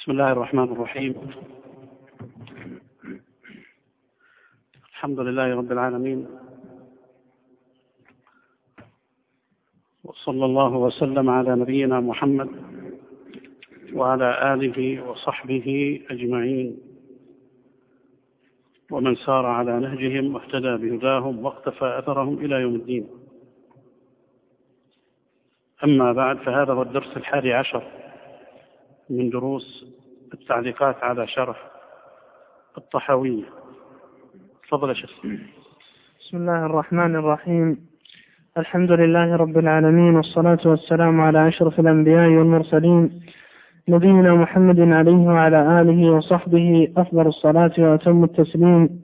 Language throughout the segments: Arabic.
بسم الله الرحمن الرحيم. الحمد لله رب العالمين، وصلى الله وسلم على نبينا محمد وعلى آله وصحبه أجمعين، ومن سار على نهجهم واهتدى بهداهم واقتفى أثرهم إلى يوم الدين. أما بعد، فهذا هو الدرس 11 من دروس التعليقات على شرح الطحاوية. تفضل يا شيخ. بسم الله الرحمن الرحيم. الحمد لله رب العالمين، والصلاة والسلام على أشرف الأنبياء والمرسلين، نبينا محمد عليه وعلى آله وصحبه أفضل الصلاة وأتم التسليم.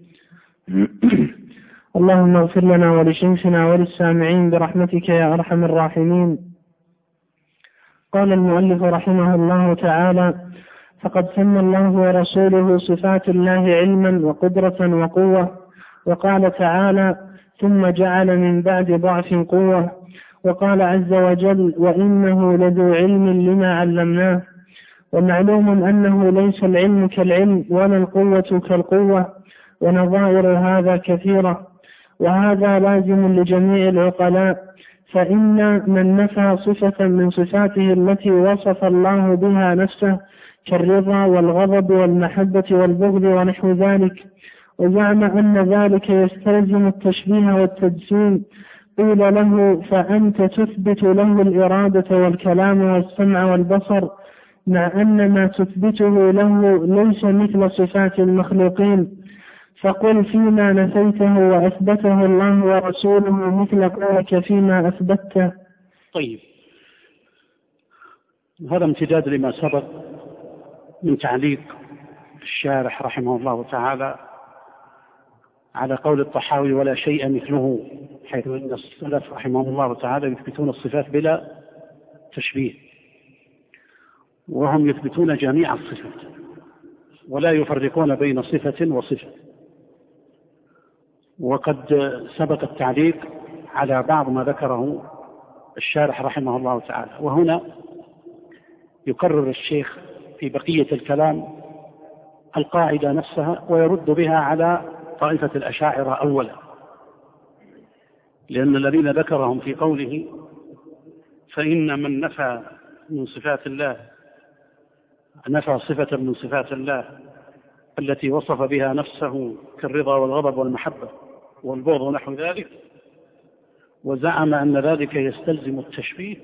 اللهم اغفر لنا ولشيخنا وللسامعين برحمتك يا أرحم الراحمين. قال المؤلف رحمه الله تعالى: فقد سمى الله ورسوله صفات الله علما وقدرة وقوة، وقال تعالى: ثم جعل من بعد ضعف قوة، وقال عز وجل: وإنه لذو علم لما علمناه. ومعلوم أنه ليس العلم كالعلم ولا القوة كالقوة، ونظائر هذا كثيرة، وهذا لازم لجميع العقلاء. فإن من نفى صفة من صفاته التي وصف الله بها نفسه كالرضا والغضب والمحبة والبغض ونحو ذلك، وزعم أن ذلك يستلزم التشبيه والتجسيم، قيل له: فأنت تثبت له الإرادة والكلام والسمع والبصر، مع أن ما تثبته له ليس مثل صفات المخلوقين. فقل فيما نفيته وأثبته الله ورسوله مثل قولك فيما أثبته. طيب، هذا امتداد لما سبق من تعليق الشارح رحمه الله تعالى على قول الطحاوي: ولا شيء مثله، حيث أن السلف رحمهم الله تعالى يثبتون الصفات بلا تشبيه، وهم يثبتون جميع الصفات ولا يفرقون بين صفة وصفة. وقد سبق التعليق على بعض ما ذكره الشارح رحمه الله تعالى، وهنا يكرر الشيخ في بقية الكلام القاعدة نفسها، ويرد بها على طائفة الأشاعرة أولا، لأن الذين ذكرهم في قوله: فإن من نفى من صفات الله، نفى صفة من صفات الله التي وصف بها نفسه كالرضا والغضب والمحبة والبغض ونحو ذلك، وزعم أن ذلك يستلزم التشبيه،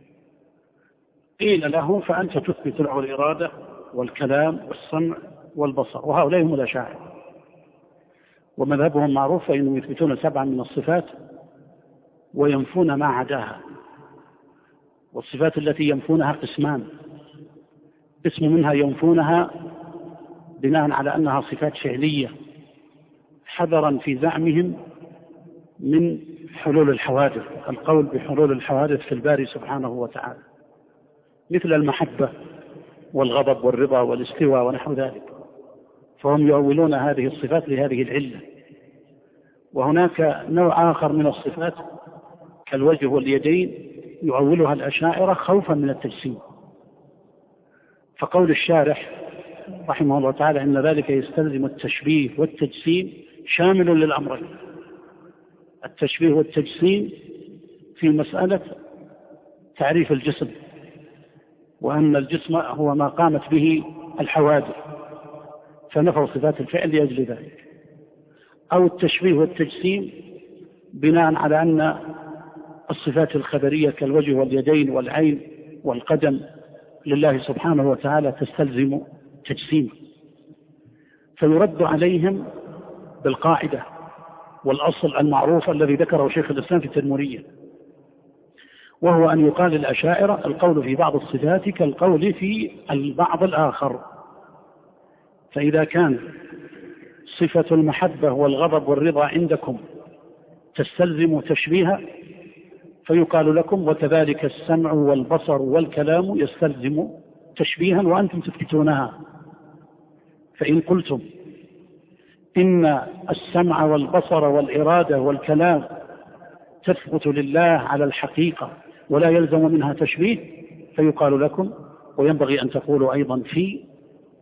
قيل له: فأنت تثبت له الإرادة والكلام والسمع والبصر. وهؤلاء هم الأشاعرة، ومذهبهم معروف، فإنهم يثبتون 7 من الصفات وينفون ما عداها. والصفات التي ينفونها قسمان: قسم منها ينفونها بناء على أنها صفات فعلية، حذرا في زعمهم من حلول الحوادث، القول بحلول الحوادث في الباري سبحانه وتعالى، مثل المحبة والغضب والرضا والاستواء ونحو ذلك، فهم يؤولون هذه الصفات لهذه العلة. وهناك نوع آخر من الصفات كالوجه واليدين يؤولها الأشاعرة خوفا من التجسيم. فقول الشارح رحمه الله تعالى إن ذلك يستلزم التشبيه والتجسيم شامل للأمرين: التشبيه والتجسيم في مسألة تعريف الجسم، وأن الجسم هو ما قامت به الحوادث، فنفوا صفات الفعل لأجل ذلك، أو التشبيه والتجسيم بناء على أن الصفات الخبرية كالوجه واليدين والعين والقدم لله سبحانه وتعالى تستلزم تجسيم، فيرد عليهم بالقاعدة والأصل المعروف الذي ذكره شيخ الإسلام في التدمرية، وهو أن يقال الأشاعرة القول في بعض الصفات كالقول في البعض الآخر. فإذا كان صفة المحبة والغضب والرضا عندكم تستلزم تشبيها، فيقال لكم: وكذلك السمع والبصر والكلام يستلزم تشبيها وأنتم تثبتونها. فإن قلتم إن السمع والبصر والإرادة والكلام تثبت لله على الحقيقة ولا يلزم منها تشبيه، فيقال لكم: وينبغي أن تقولوا أيضا في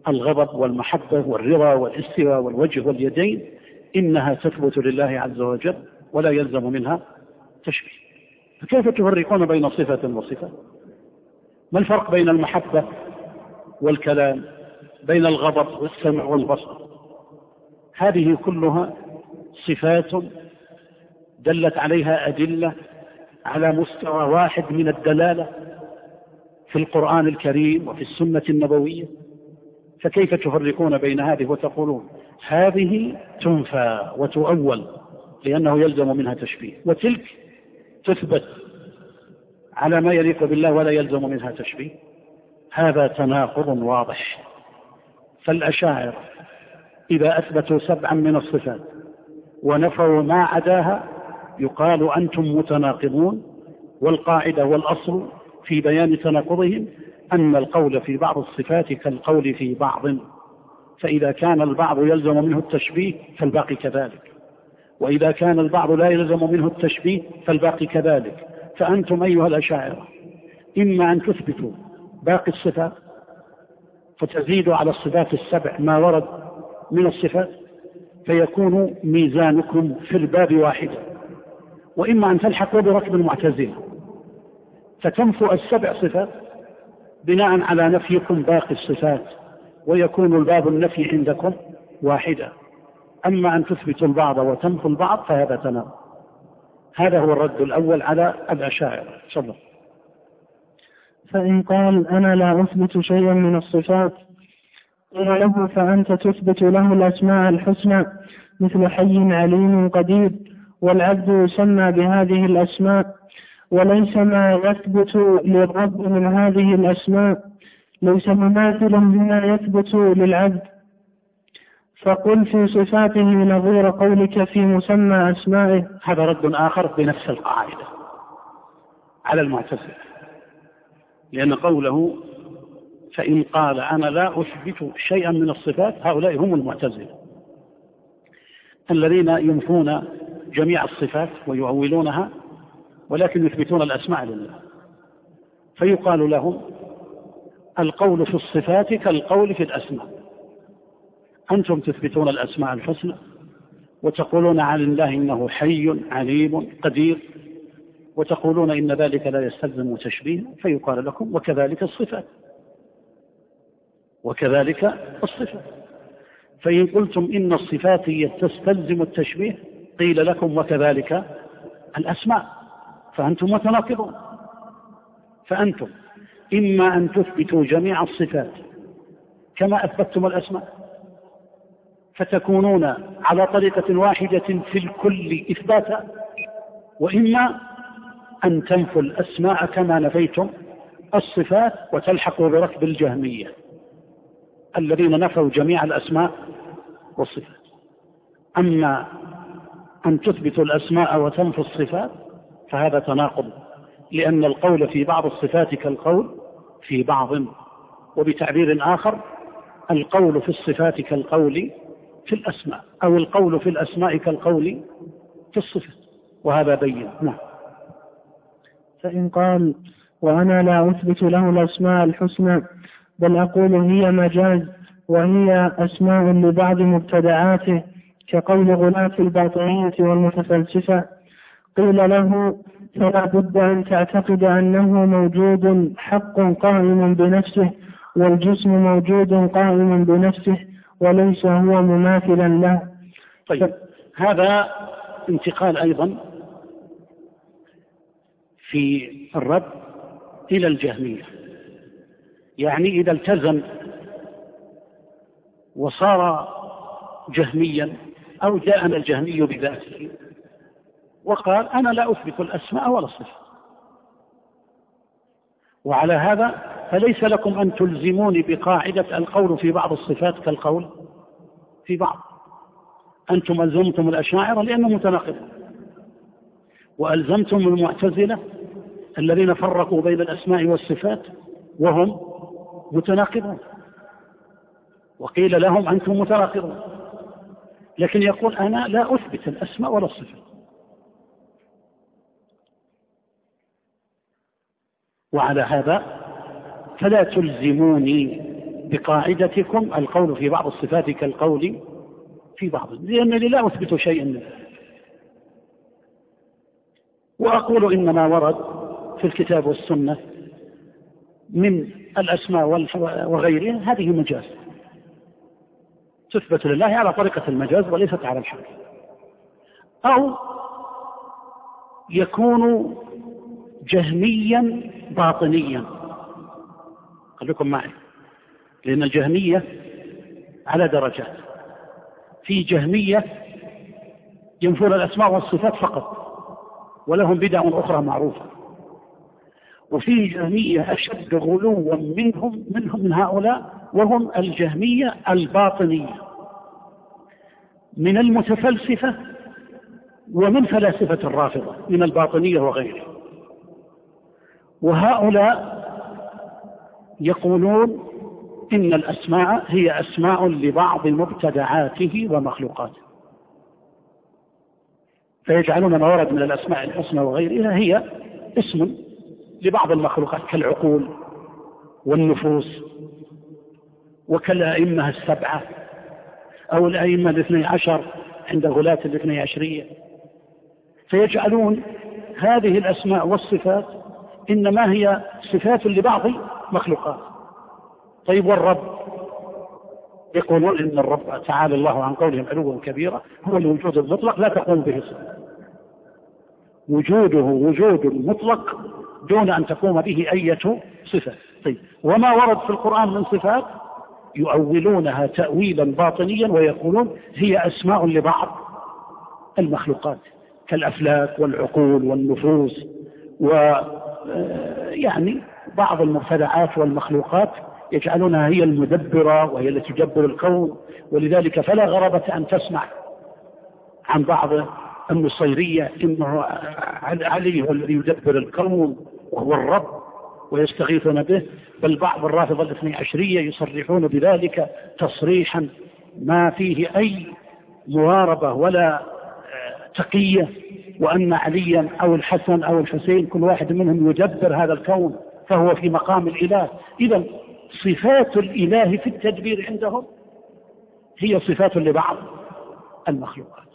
الغضب والمحبة والرضا والاستواء والوجه واليدين إنها تثبت لله عز وجل ولا يلزم منها تشبيه. فكيف تفرقون بين صفة وصفة؟ ما الفرق بين المحبة والكلام، بين الغضب والسمع والبصر؟ هذه كلها صفات دلت عليها أدلة على مستوى واحد من الدلالة في القرآن الكريم وفي السنة النبوية، فكيف تفرقون بين هذه وتقولون هذه تنفى وتؤول لأنه يلزم منها تشبيه، وتلك تثبت على ما يليق بالله ولا يلزم منها تشبيه؟ هذا تناقض واضح. فالأشاعرة إذا أثبتوا 7 من الصفات ونفوا ما عداها يقال أنتم متناقضون، والقاعدة والأصل في بيان تناقضهم أن القول في بعض الصفات كالقول في بعض، فإذا كان البعض يلزم منه التشبيه فالباقي كذلك، وإذا كان البعض لا يلزم منه التشبيه فالباقي كذلك. فأنتم أيها الأشاعرة إما أن تثبتوا باقي الصفات فتزيدوا على الصفات 7 ما ورد من الصفات فيكون ميزانكم في الباب واحد، وإما أن تلحقوا بركب المعتزلة فتنفوا 7 صفات بناء على نفيكم باقي الصفات ويكون الباب النفي عندكم واحدا. أما أن تثبتوا البعض وتنفوا البعض فهذا تناقض. هذا هو الرد الأول على الأشاعرة. صلى. فإن قال أنا لا أثبت شيئا من الصفات قيل له فأنت تثبت له الأسماء الحسنى مثل حي عليم قدير، والعبد يسمى بهذه الأسماء، وليس ما يثبت للرب من هذه الأسماء ليس مماثلا لما يثبت للعبد. فقل في صفاته نظير قولك في مسمى أسمائه. هذا رد آخر بنفس القاعدة على المعتزلة، لأن قوله فإن قال أنا لا أثبت شيئا من الصفات هؤلاء هم المعتزلة الذين ينفون جميع الصفات ويؤولونها ولكن يثبتون الأسماء لله. فيقال لهم القول في الصفات كالقول في الأسماء، أنتم تثبتون الأسماء الحسنى وتقولون عن الله إنه حي عليم قدير وتقولون إن ذلك لا يستلزم تشبيه، فيقال لكم وكذلك الصفات وكذلك الصفات. فإن قلتم إن الصفات تستلزم التشبيه قيل لكم وكذلك الأسماء، فأنتم متناقضون. فأنتم إما أن تثبتوا جميع الصفات كما أثبتتم الأسماء فتكونون على طريقة واحدة في الكل إثباتا، وإما أن تنفوا الأسماء كما نفيتم الصفات وتلحقوا بركب الجهمية الذين نفوا جميع الأسماء والصفات. أما أن تثبتوا الأسماء وتنفوا الصفات فهذا تناقض، لأن القول في بعض الصفات كالقول في بعض، وبتعبير آخر القول في الصفات كالقول في الأسماء، أو القول في الأسماء كالقول في الصفات، وهذا بين. نعم. فإن قال وأنا لا أثبت له الأسماء الحسنى بل أقول هي مجاز وهي أسماء لبعض مبتدعاته كقول غلاة الباطنية والمتفلسفة قيل له فلا بد أن تعتقد أنه موجود حق قائم بنفسه والجسم موجود قائم بنفسه وليس هو مماثلا له. طيب، هذا انتقال أيضا في الرد إلى الجهمية. يعني إذا التزم وصار جهميا أو جاءنا الجهمي بذاته وقال أنا لا أثبت الأسماء ولا الصفات، وعلى هذا فليس لكم أن تلزموني بقاعدة القول في بعض الصفات كالقول في بعض. أنتم ألزمتم الأشاعرة لأنهم متناقضون، وألزمتم المعتزلة الذين فرقوا بين الأسماء والصفات وهم متناقضون، وقيل لهم أنتم متناقضون. لكن يقول أنا لا أثبت الأسماء ولا الصفات، وعلى هذا فلا تلزموني بقاعدتكم القول في بعض الصفات كالقول في بعض، لأنني لا أثبت شيئا منه، وأقول إنما ورد في الكتاب والسنة من الأسماء وغيرها هذه مجاز، تثبت لله على طريقة المجاز وليست على الحق، أو يكون جهميا باطنيا. خليكم معي، لأن الجهمية على درجات، في جهمية ينفون الأسماء والصفات فقط ولهم بدع أخرى معروفة، وفي جهمية أشد غلوا منهم من هؤلاء، وهم الجهمية الباطنية من المتفلسفة ومن فلاسفة الرافضة من الباطنية وغيره. وهؤلاء يقولون إن الأسماء هي أسماء لبعض مبتدعاته ومخلوقاته، فيجعلون ما ورد من الأسماء الحسنى وغيرها هي اسم لبعض المخلوقات كالعقول والنفوس وكالأئمة السبعة أو الأئمة الاثني عشر عند غلاة الاثني عشرية، فيجعلون هذه الأسماء والصفات إنما هي صفات لبعض مخلوقات. طيب والرب؟ يقولون إن الرب تعالى الله عن قولهم علوا كبيرا هو الوجود المطلق لا تقوم به صفة، وجوده وجود مطلق دون أن تقوم به أي صفة. طيب وما ورد في القرآن من صفات يؤولونها تأويلا باطنيا ويقولون هي أسماء لبعض المخلوقات كالأفلاك والعقول والنفوس ويعني بعض المبتدعات والمخلوقات يجعلونها هي المدبرة وهي التي تدبر الكون. ولذلك فلا غرابة أن تسمع عن بعض النصيرية إنه علي هو الذي يدبر الكون وهو الرب ويستغيثون به، بل بعض الرافضة الاثني عشرية يصرحون بذلك تصريحا ما فيه أي مواربة ولا تقية، وأن عليا أو الحسن أو الحسين كل واحد منهم يدبر هذا الكون فهو في مقام الإله. إذا صفات الإله في التدبير عندهم هي صفات لبعض المخلوقات،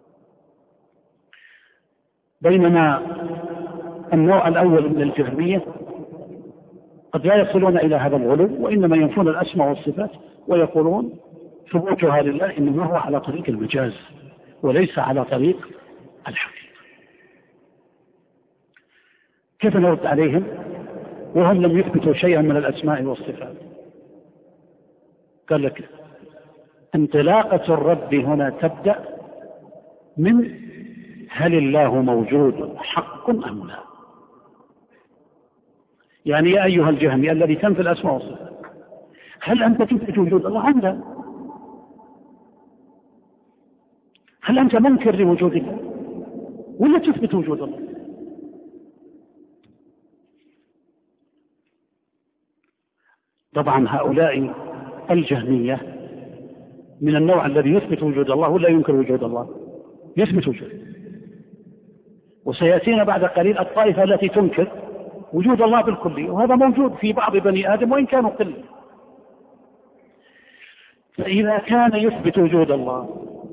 بينما النوع الأول من الجهمية قد لا يصلون إلى هذا الغلو، وإنما ينفون الأسماء والصفات ويقولون ثبوتها لله إنما هو على طريق المجاز وليس على طريق الحقيقة. كيف نرد عليهم وهم لم يثبتوا شيئا من الأسماء والصفات؟ قال لك انطلاقة الرد هنا تبدأ من هل الله موجود حق أم لا؟ يعني يا أيها الجهمي الذي تنفي الأسماء والصفات، هل أنت تثبت وجود الله أم لا؟ هل أنت منكر لوجود الله ولا تثبت وجود الله؟ طبعا هؤلاء الجهمية من النوع الذي يثبت وجود الله ولا ينكر وجود الله، يثبت وجوده. وسيأتينا بعد قليل الطائفة التي تنكر وجود الله بالكلية، وهذا موجود في بعض بني آدم وإن كانوا قلة. فإذا كان يثبت وجود الله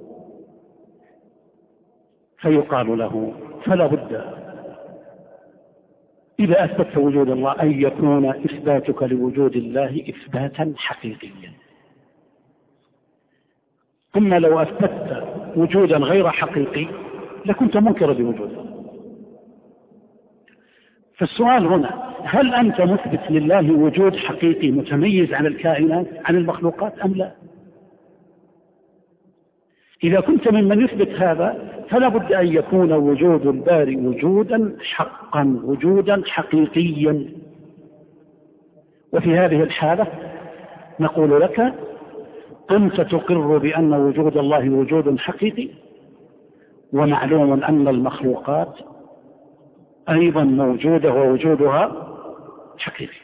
فيقال له فلا بد إذا أثبت وجود الله أن يكون إثباتك لوجود الله إثباتا حقيقيا. أما لو أثبت وجودا غير حقيقي لكنت منكرا لوجوده. فالسؤال هنا هل أنت مثبت لله وجود حقيقي متميز عن الكائنات عن المخلوقات أم لا؟ إذا كنت ممن يثبت هذا فلا بد أن يكون وجود الباري وجودا حقا وجودا حقيقيا. وفي هذه الحالة نقول لك أنت تقر بأن وجود الله وجود حقيقي، ومعلوم أن المخلوقات أيضا موجودة ووجودها حقيقي.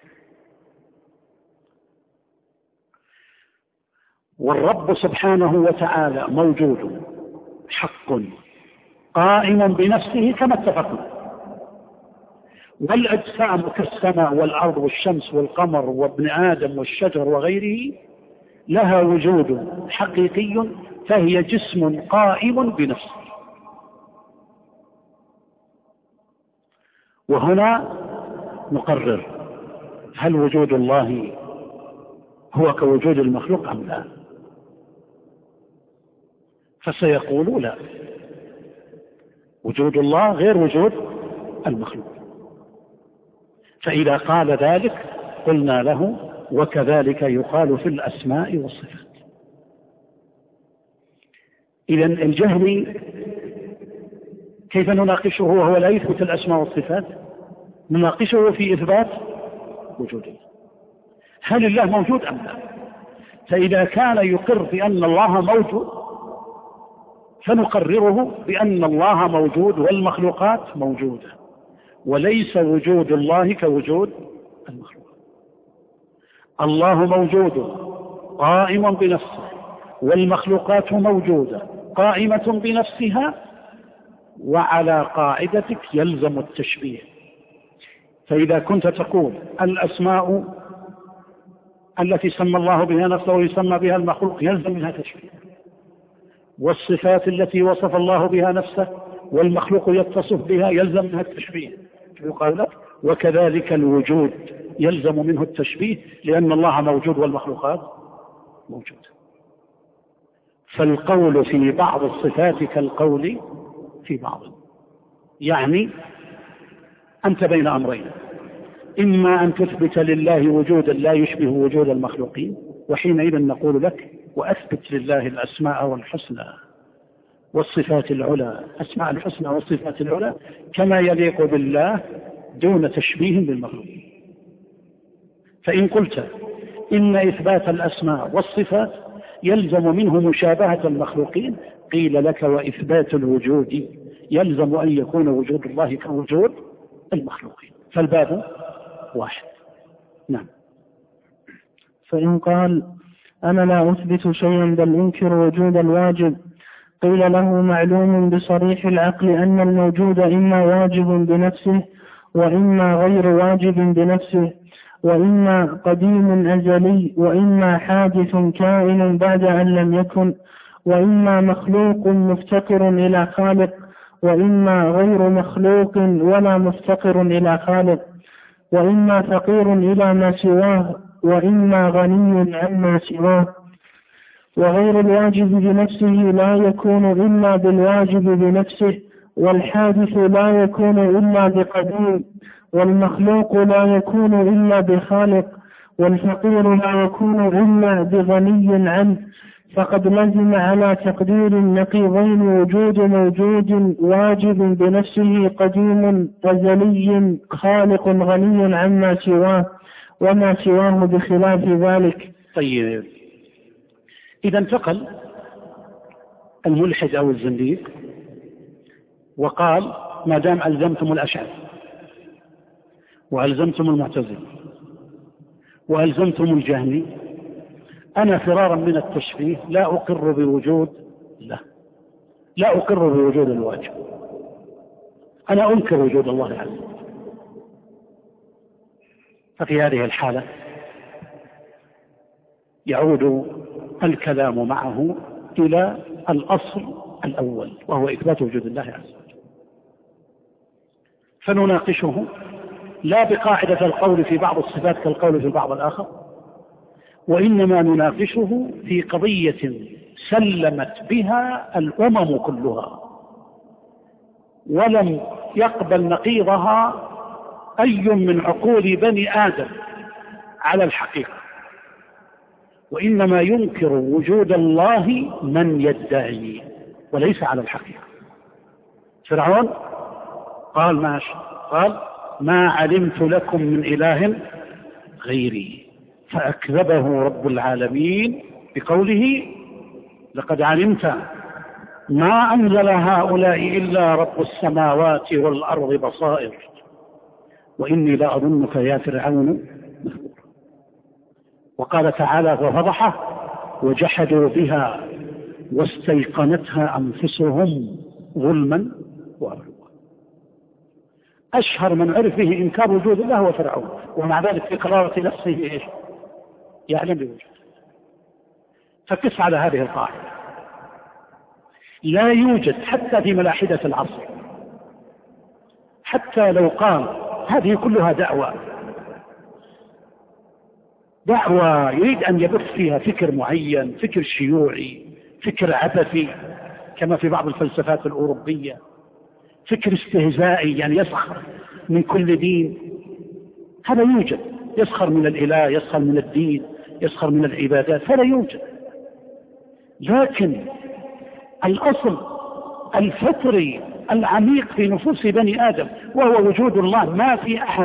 والرب سبحانه وتعالى موجود حق قائم بنفسه كما اتفقنا، والأجسام كالسماء والأرض والشمس والقمر وابن آدم والشجر وغيره لها وجود حقيقي، فهي جسم قائم بنفسه. وهنا نقرر هل وجود الله هو كوجود المخلوق أم لا؟ فسيقول لا، وجود الله غير وجود المخلوق. فإذا قال ذلك قلنا له وكذلك يقال في الأسماء والصفات. إذن الجهمي كيف نناقشه وهو لا يثبت الأسماء والصفات؟ نناقشه في إثبات وجوده، هل الله موجود أم لا؟ فإذا كان يقر بأن الله موجود فنقرره بأن الله موجود والمخلوقات موجودة، وليس وجود الله كوجود المخلوق. الله موجود قائم بنفسه، والمخلوقات موجودة قائمة بنفسها، وعلى قاعدتك يلزم التشبيه. فإذا كنت تقول الأسماء التي سمى الله بها نفسه ويسمى بها المخلوق يلزم منها تشبيه، والصفات التي وصف الله بها نفسه والمخلوق يتصف بها يلزم منها التشبيه، يقال لك وكذلك الوجود يلزم منه التشبيه لأن الله موجود والمخلوقات موجودة. فالقول في بعض الصفات كالقول في بعض، يعني أنت بين أمرين، إما أن تثبت لله وجودا لا يشبه وجود المخلوقين، وحينئذ نقول لك وأثبت لله الأسماء والحسنى والصفات العلى، أسماء الحسنى والصفات العلى كما يليق بالله دون تشبيه بالمخلوق. فإن قلت إن إثبات الأسماء والصفات يلزم منه مشابهة المخلوقين، قيل لك وإثبات الوجود يلزم أن يكون وجود الله كوجود المخلوقين، فالباب واحد. نعم. فإن قال أنا لا أثبت شيئا بل أنكر وجود الواجب، قيل له معلوم بصريح العقل أن الموجود إما واجب بنفسه وإما غير واجب بنفسه، وإما قديم أزلي وإما حادث كائن بعد أن لم يكن، وإما مخلوق مفتقر إلى خالق وإما غير مخلوق ولا مفتقر إلى خالق، وإما فقير إلى ما سواه وإما غني عما سواه. وغير الواجب بنفسه لا يكون إلا بالواجب بنفسه، والحادث لا يكون إلا بقديم، والمخلوق لا يكون إلا بخالق، والفقير لا يكون إلا بغني عنه. فقد لزم على تقدير النقيضين وجود موجود واجب بنفسه قديم أزلي خالق غني عما سواه، وما سواه بخلاف ذلك. طيب، إذا انتقل الملحد أو الزنديق وقال ما دام ألزمتم الأشاعرة وألزمتم المعتزلة وألزمتم الجهمي، أنا فرارا من التشبيه لا أقر بوجود الله، لا أقر بوجود الواجب، أنا أنكر وجود الله عز وجل. ففي هذه الحالة يعود الكلام معه إلى الأصل الأول وهو إثبات وجود الله عز وجل، فنناقشه لا بقاعدة القول في بعض الصفات كالقول في البعض الآخر، وإنما نناقشه في قضية سلمت بها الأمم كلها ولم يقبل نقيضها أي من عقول بني آدم على الحقيقة، وإنما ينكر وجود الله من يدعي وليس على الحقيقة. فرعون قال ما علمت لكم من إله غيري، فأكذبه رب العالمين بقوله لقد علمت ما أنزل هؤلاء إلا رب السماوات والأرض بصائر وإني لأظنك يا فرعون مثبورا. وقال تعالى ففضحه وجحدوا بها واستيقنتها أنفسهم ظلما وعلوا. أشهر من عرف به إنكار وجود الله هو فرعون، ومع ذلك في قرارة نفسه إيش؟ يعلم بوجوده. فقس على هذه القاعدة. لا يوجد حتى في ملاحدة العصر، حتى لو قال هذه كلها دعوة يريد أن يبث فيها فكر معين، فكر شيوعي، فكر عبثي كما في بعض الفلسفات الأوروبية، فكر استهزائي يعني يسخر من كل دين، هذا يوجد، يسخر من الإله، يسخر من الدين، يسخر من العبادات، هذا يوجد. لكن الأصل الفطري العميق في نفوس بني آدم وهو وجود الله، ما في أحد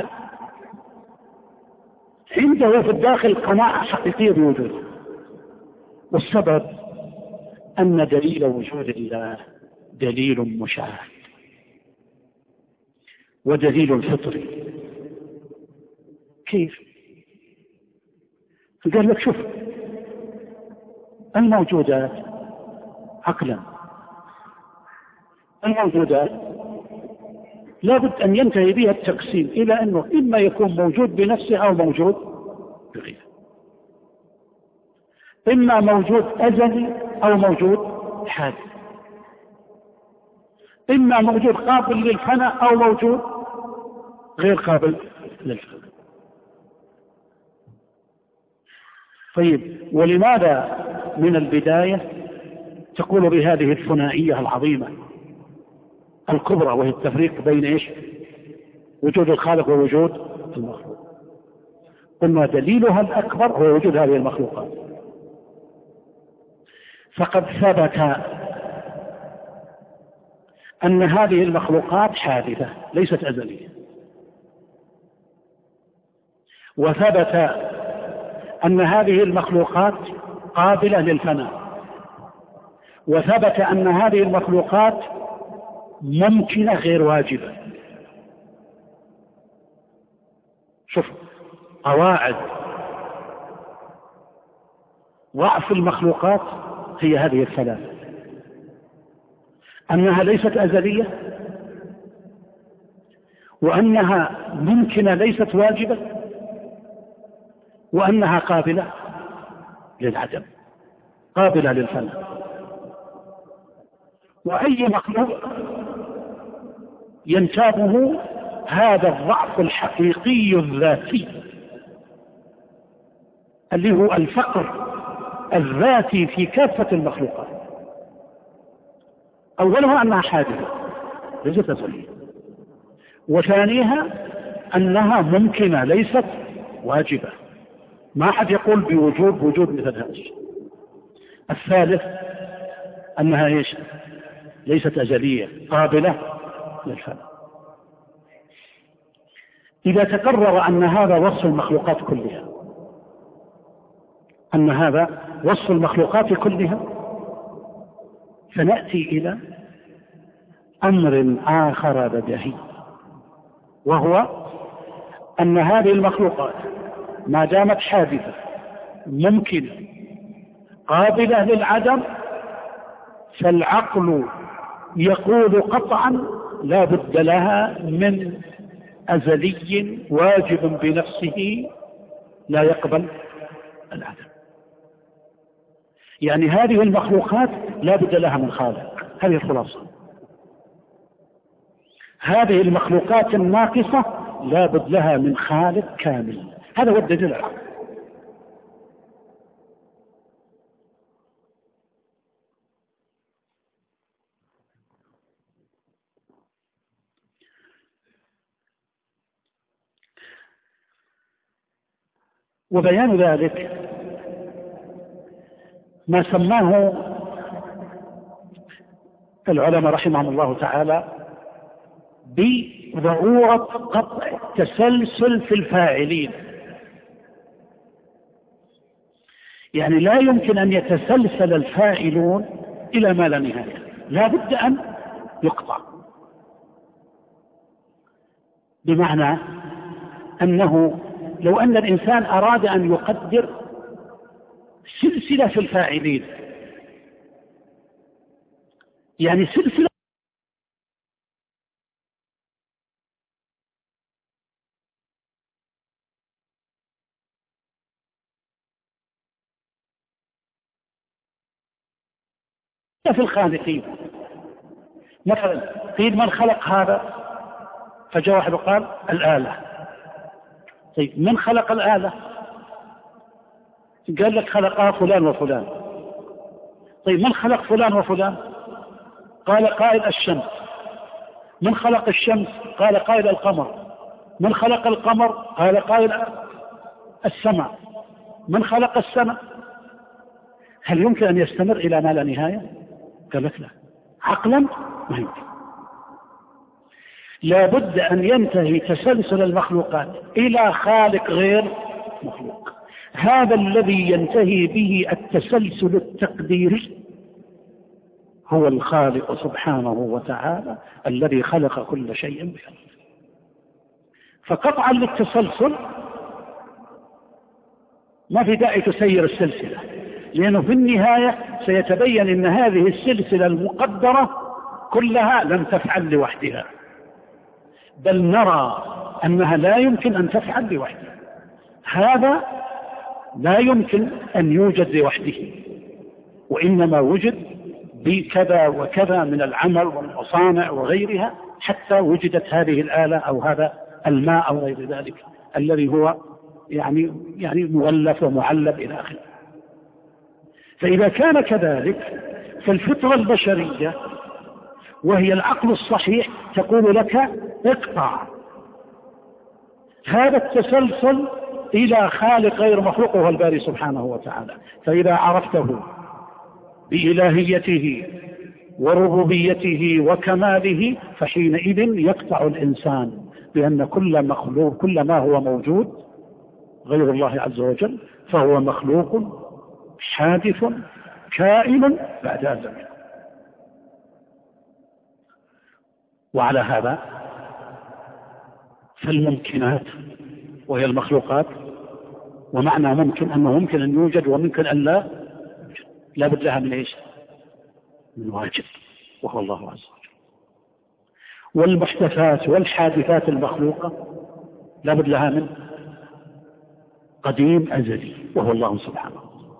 عنده في الداخل قناعة حقيقية بوجوده. والسبب أن دليل وجود الله دليل مشاهد ودليل فطري. كيف؟ قال لك شوف الموجودات عقلا، الموجودات لابد أن ينتهي بها التقسيم إلى أنه إما يكون موجود بنفسه أو موجود بغيره، إما موجود أزلي أو موجود حادث، إما موجود قابل للفناء أو موجود غير قابل للفناء. طيب ولماذا من البداية تقول بهذه الثنائية العظيمة الكبرى، وهي التفريق بين إيش؟ وجود الخالق ووجود المخلوق. قلنا دليلها الأكبر هو وجود هذه المخلوقات. فقد ثبت أن هذه المخلوقات حادثة ليست أزلية، وثبت أن هذه المخلوقات قابلة للفناء، وثبت أن هذه المخلوقات ممكنة غير واجبة. شوف قواعد ضعف المخلوقات هي هذه الثلاثة: أنها ليست أزلية، وأنها ممكنة ليست واجبة، وأنها قابلة للعدم، قابلة للفناء. وأي مخلوق ينتابه هذا الضعف الحقيقي الذاتي اللي هو الفقر الذاتي في كافة المخلوقات. أولها أنها حادثة ليست أزلية، وثانيها أنها ممكنة ليست واجبة، ما أحد يقول بوجود مثل هذا الشيء. الثالث أنها إيش؟ ليست أزلية قابلة للفناء. إذا تقرر أن هذا وصف المخلوقات كلها، أن هذا وصف المخلوقات كلها، فنأتي إلى أمر آخر بديهي، وهو أن هذه المخلوقات ما دامت حادثة ممكنة قابلة للعدم، فالعقل يقول قطعا لا بد لها من أزلي واجب بنفسه لا يقبل العدم. يعني هذه المخلوقات لا بد لها من خالق، هذه الخلاصة. هذه المخلوقات الناقصة لا بد لها من خالق كامل، هذا هو الدليل العقل. وبيان ذلك ما سماه العلماء رحمهم الله تعالى بضرورة قطع التسلسل في الفاعلين. يعني لا يمكن أن يتسلسل الفاعلون إلى ما لا نهاية، لا بد أن يقطع. بمعنى أنه لو أن الإنسان أراد أن يقدر سلسلة في الفاعلين، يعني سلسلة في الخالقين. مثلا قيل من خلق هذا؟ فجاء واحد وقال الآلة. طيب من خلق الآلة؟ قال لك خلقها فلان وفلان. طيب من خلق فلان وفلان؟ قال قائل الشمس. من خلق الشمس؟ قال قائل القمر. من خلق القمر؟ قال قائل السماء. من خلق السماء؟ هل يمكن أن يستمر إلى ما لا نهاية؟ قال لك لا، عقلا ما يمكن. لا بد أن ينتهي تسلسل المخلوقات إلى خالق غير مخلوق. هذا الذي ينتهي به التسلسل التقديري هو الخالق سبحانه وتعالى الذي خلق كل شيء بقدر. فقطعا للتسلسل ما في داعي تسير السلسلة، لأنه في النهاية سيتبين أن هذه السلسلة المقدرة كلها لم تفعل لوحدها، بل نرى أنها لا يمكن أن تفعل لوحدها. هذا لا يمكن أن يوجد لوحده، وإنما وجد بكذا وكذا من العمل والمصانع وغيرها حتى وجدت هذه الآلة أو هذا الماء أو غير ذلك الذي هو يعني مغلف ومعلب إلى آخره. فإذا كان كذلك فالفطرة البشرية وهي العقل الصحيح تقول لك اقطع هذا التسلسل إلى خالق غير مخلوق وهو الباري سبحانه وتعالى. فإذا عرفته بإلهيته وربوبيته وكماله فحينئذ يقطع الإنسان بأن كل مخلوق كل ما هو موجود غير الله عز وجل فهو مخلوق حادث كائن بعد أزل. وعلى هذا فالممكنات وهي المخلوقات، ومعنى ممكن أنه ممكن أن يوجد وممكن أن لا بد لها من إيش؟ من واجب وهو الله عز وجل. والمحدثات والحادثات المخلوقة لا بد لها من قديم أزلي وهو الله سبحانه.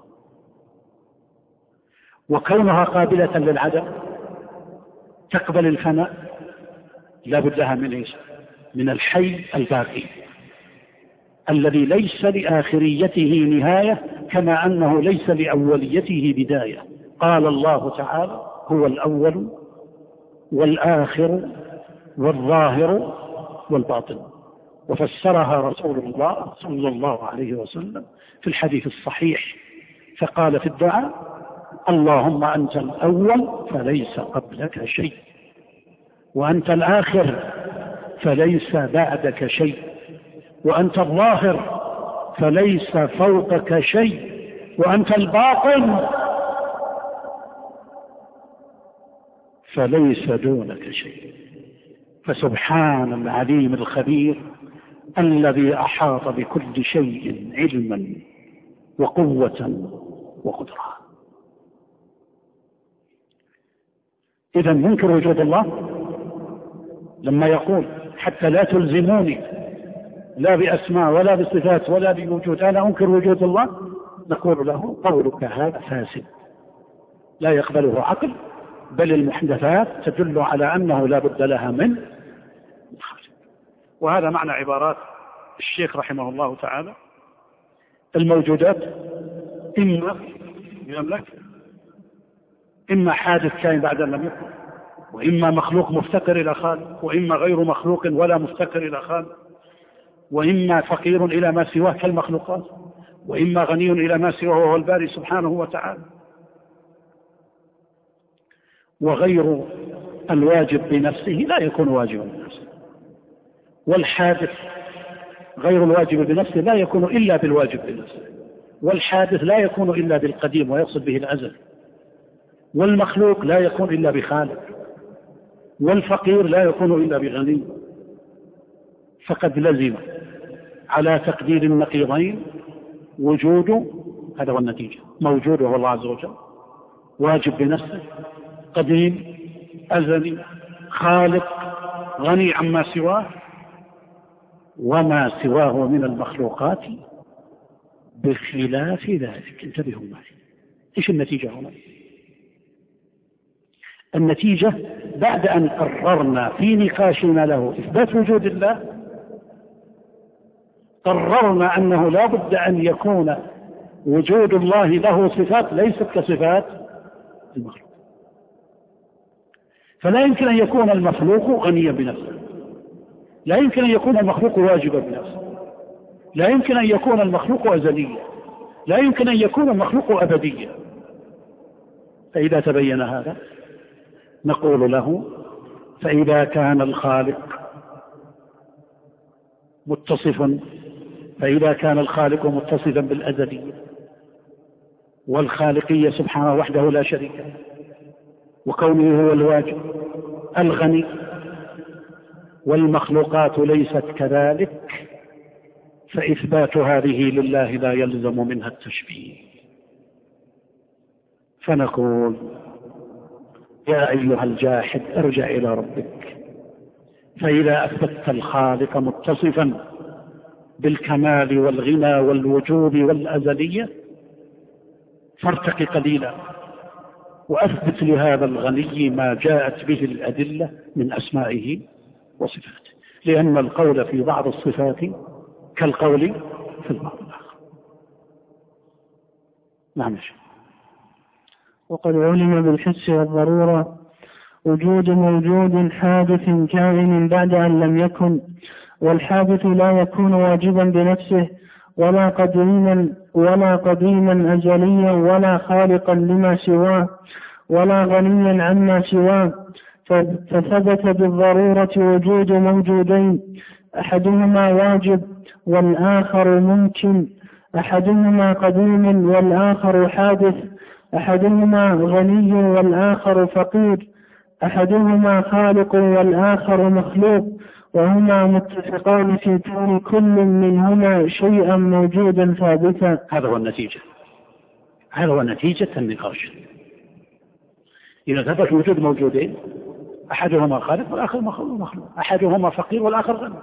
وكونها قابلة للعدم تقبل الفناء لا بد لها من إيش؟ من الحي الباقي الذي ليس لآخريته نهاية كما أنه ليس لأوليته بداية. قال الله تعالى هو الأول والآخر والظاهر والباطن، وفسرها رسول الله صلى الله عليه وسلم في الحديث الصحيح فقال في الدعاء اللهم أنت الأول فليس قبلك شيء، وأنت الآخر فليس بعدك شيء، وأنت الظاهر فليس فوقك شيء، وأنت الباطن فليس دونك شيء. فسبحان العليم الخبير الذي أحاط بكل شيء علما وقوة وقدرة. إذا منكر وجود الله لما يقول حتى لا تلزموني لا بأسماء ولا بصفات ولا بوجود أنا أنكر وجود الله، نقول له قولك هذا فاسد لا يقبله عقل، بل المحدثات تدل على أنه لا بد لها من خالق. وهذا معنى عبارات الشيخ رحمه الله تعالى الموجودات إما يملك إما حادث كائن بعد أن لم يكن، وإما مخلوق مفتقر إلى خالق، وإما غير مخلوق ولا مفتقر إلى خالق، وإما فقير إلى ما سواه كالمخلوقات، وإما غني إلى ما سواه وهو الباري سبحانه وتعالى. وغير الواجب بنفسه لا يكون واجبا بنفسه، والحادث غير الواجب بنفسه لا يكون إلا بالواجب بنفسه، والحادث لا يكون إلا بالقديم ويقصد به الأزل، والمخلوق لا يكون إلا بخالق، والفقير لا يكون إلا بغني. فقد لزم على تقدير النقيضين وجود، هذا هو النتيجة، موجود وهو الله عز وجل، واجب بنفسه، قديم أزلي خالق غني عما سواه، وما سواه من المخلوقات بخلاف ذلك. انتبهوا معي، ايش النتيجة هنا؟ النتيجة بعد أن قررنا في نقاشنا له إثبات وجود الله، قررنا أنه لا بد أن يكون وجود الله له صفات ليست كصفات المخلوق. فلا يمكن أن يكون المخلوق غنيا بنفسه، لا يمكن أن يكون المخلوق واجبا بنفسه، لا يمكن أن يكون المخلوق أزليا، لا يمكن أن يكون المخلوق أبديا. فإذا تبين هذا نقول له: فإذا كان الخالق متصفا بالأزلية والخالقية سبحانه وحده لا شريك له، وكونه هو الواجب الغني، والمخلوقات ليست كذلك، فإثبات هذه لله لا يلزم منها التشبيه. فنقول: يا أيها الجاحد ارجع إلى ربك، فإذا أثبتت الخالق متصفا بالكمال والغنى والوجوب والأزلية فارتق قليلا وأثبت لهذا الغني ما جاءت به الأدلة من أسمائه وصفاته، لأن القول في بعض الصفات كالقول في البعض الآخر. نعم. وقد علم بالحس والضرورة وجود موجود حادث كائن بعد أن لم يكن، والحادث لا يكون واجبا بنفسه ولا قديما أزليا ولا خالقا لما سواه ولا غنيا عما سواه، فثبت بالضرورة وجود موجودين، أحدهما واجب والآخر ممكن، أحدهما قديم والآخر حادث، أحدهما غني والآخر فقير، أحدهما خالق والآخر مخلوق، وهما متفقان في كون كل منهما شيئا موجودا ثابتا. هذا هو نتيجة النقاش. إذا ثبت وجود موجودين، أحدهما خالق والآخر مخلوق، أحدهما فقير والآخر غني،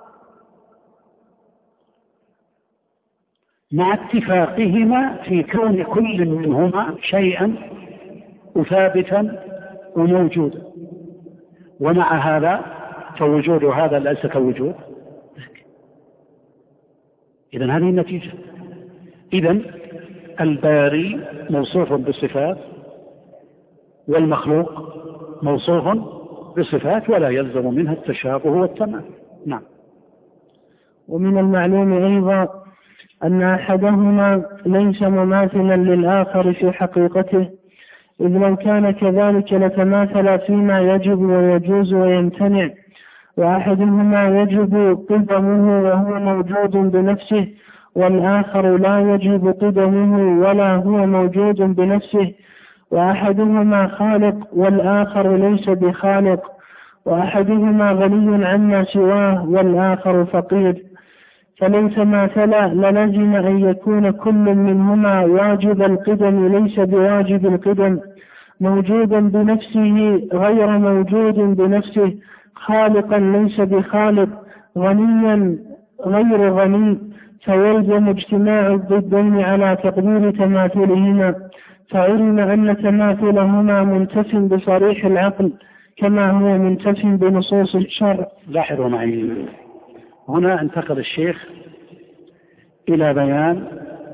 مع اتفاقهما في كون كل منهما شيئا ثابتا وموجودا، ومع هذا فوجود هذا ليس كوجود ذاك. إذن هذه النتيجة. إذن الباري موصوف بالصفات والمخلوق موصوف بصفات، ولا يلزم منها التشابه والتماثل. نعم. ومن المعلوم أيضا أن أحدهما ليس مماثلا للآخر في حقيقته، إذ لو كان كذلك لتماثل فيما يجب ويجوز ويمتنع، وأحدهما يجب قدمه وهو موجود بنفسه، والآخر لا يجب قدمه ولا هو موجود بنفسه، وأحدهما خالق والآخر ليس بخالق، وأحدهما غني عما سواه والآخر فقير، فليس ماثلا للزم أن يكون كل منهما واجب القدم ليس بواجب القدم، موجودا بنفسه غير موجود بنفسه، خالقا ليس بخالق، غنيا غير غني، فيلزم اجتماع الضدين على تقدير تماثلهما، فعلم أن تماثلهما منتف بصريح العقل كما هو منتف بنصوص الشرع. لاحظوا معي، هنا انتقل الشيخ إلى بيان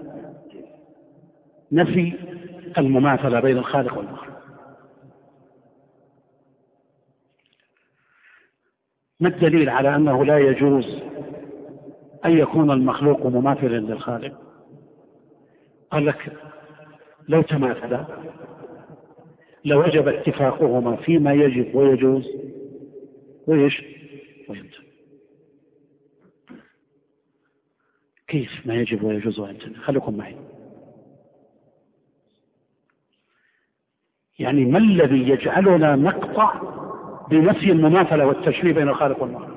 نفي المماثلة بين الخالق والمخلوق. ما الدليل على أنه لا يجوز أن يكون المخلوق مماثلا للخالق؟ قال لك: لو تماثلا لوجب اتفاقهما فيما يجب ويجوز ويمتنع. كيف ما يجب ويجوز ويمتنع؟ خليكم معي. يعني ما الذي يجعلنا نقطع بنفي المماثلة والتشبيه بين الخالق والمخلوق؟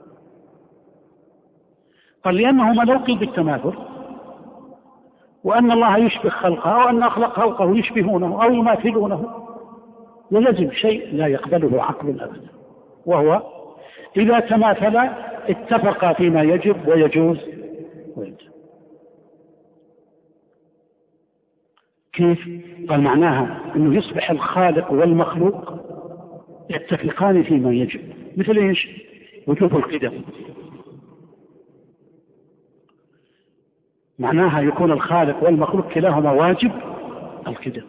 قال: لأنهما لو قيل بالتماثل وأن الله يشبه خلقه أو أن أخلق خلقه يشبهونه أو يماثلونه للزم شيء لا يقبله عقل أبدا، وهو إذا تماثلا اتفقا فيما يجب ويجوز ويمتنع. كيف؟ قال: معناها أنه يصبح الخالق والمخلوق يتفقان فيما يجب، مثل إيش؟ وجوب القدم، معناها يكون الخالق والمخلوق كلاهما واجب القدم.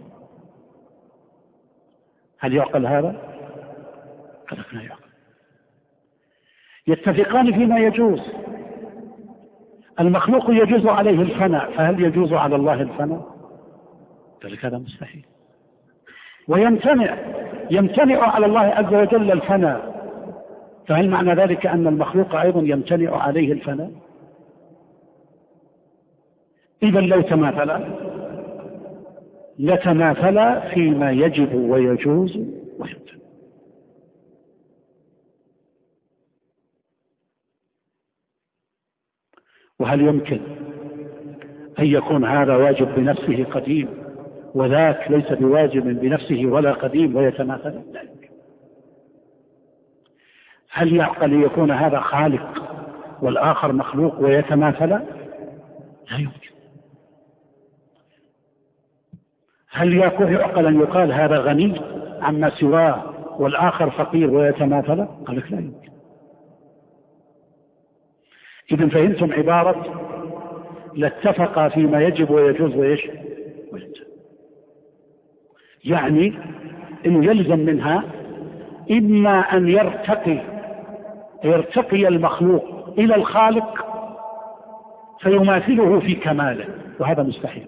هل يعقل هذا؟ قال لا يعقل. يتفقان فيما يجوز، المخلوق يجوز عليه الفناء، فهل يجوز على الله الفناء؟ ذلك هذا مستحيل. يمتنع على الله عز وجل الفناء، فهل معنى ذلك أن المخلوق أيضا يمتنع عليه الفناء؟ إذا لو تماثلا لتماثلا فيما يجب ويجوز ويمتنع. وهل يمكن أن يكون هذا واجب بنفسه قديم وذاك ليس بواجب بنفسه ولا قديم ويتماثل؟ لا يمكن. هل يعقل يكون هذا خالق والآخر مخلوق ويتماثل؟ لا يمكن. هل يعقل أن يقال هذا غني عما سواه والآخر فقير ويتماثل؟ قال لك لا يمكن. إذن فهمتم عبارة لاتفقا فيما يجب ويجوز ويش ويمتنع، يعني إنه يلزم منها إما أن يرتقي المخلوق إلى الخالق فيماثله في كماله، وهذا مستحيل،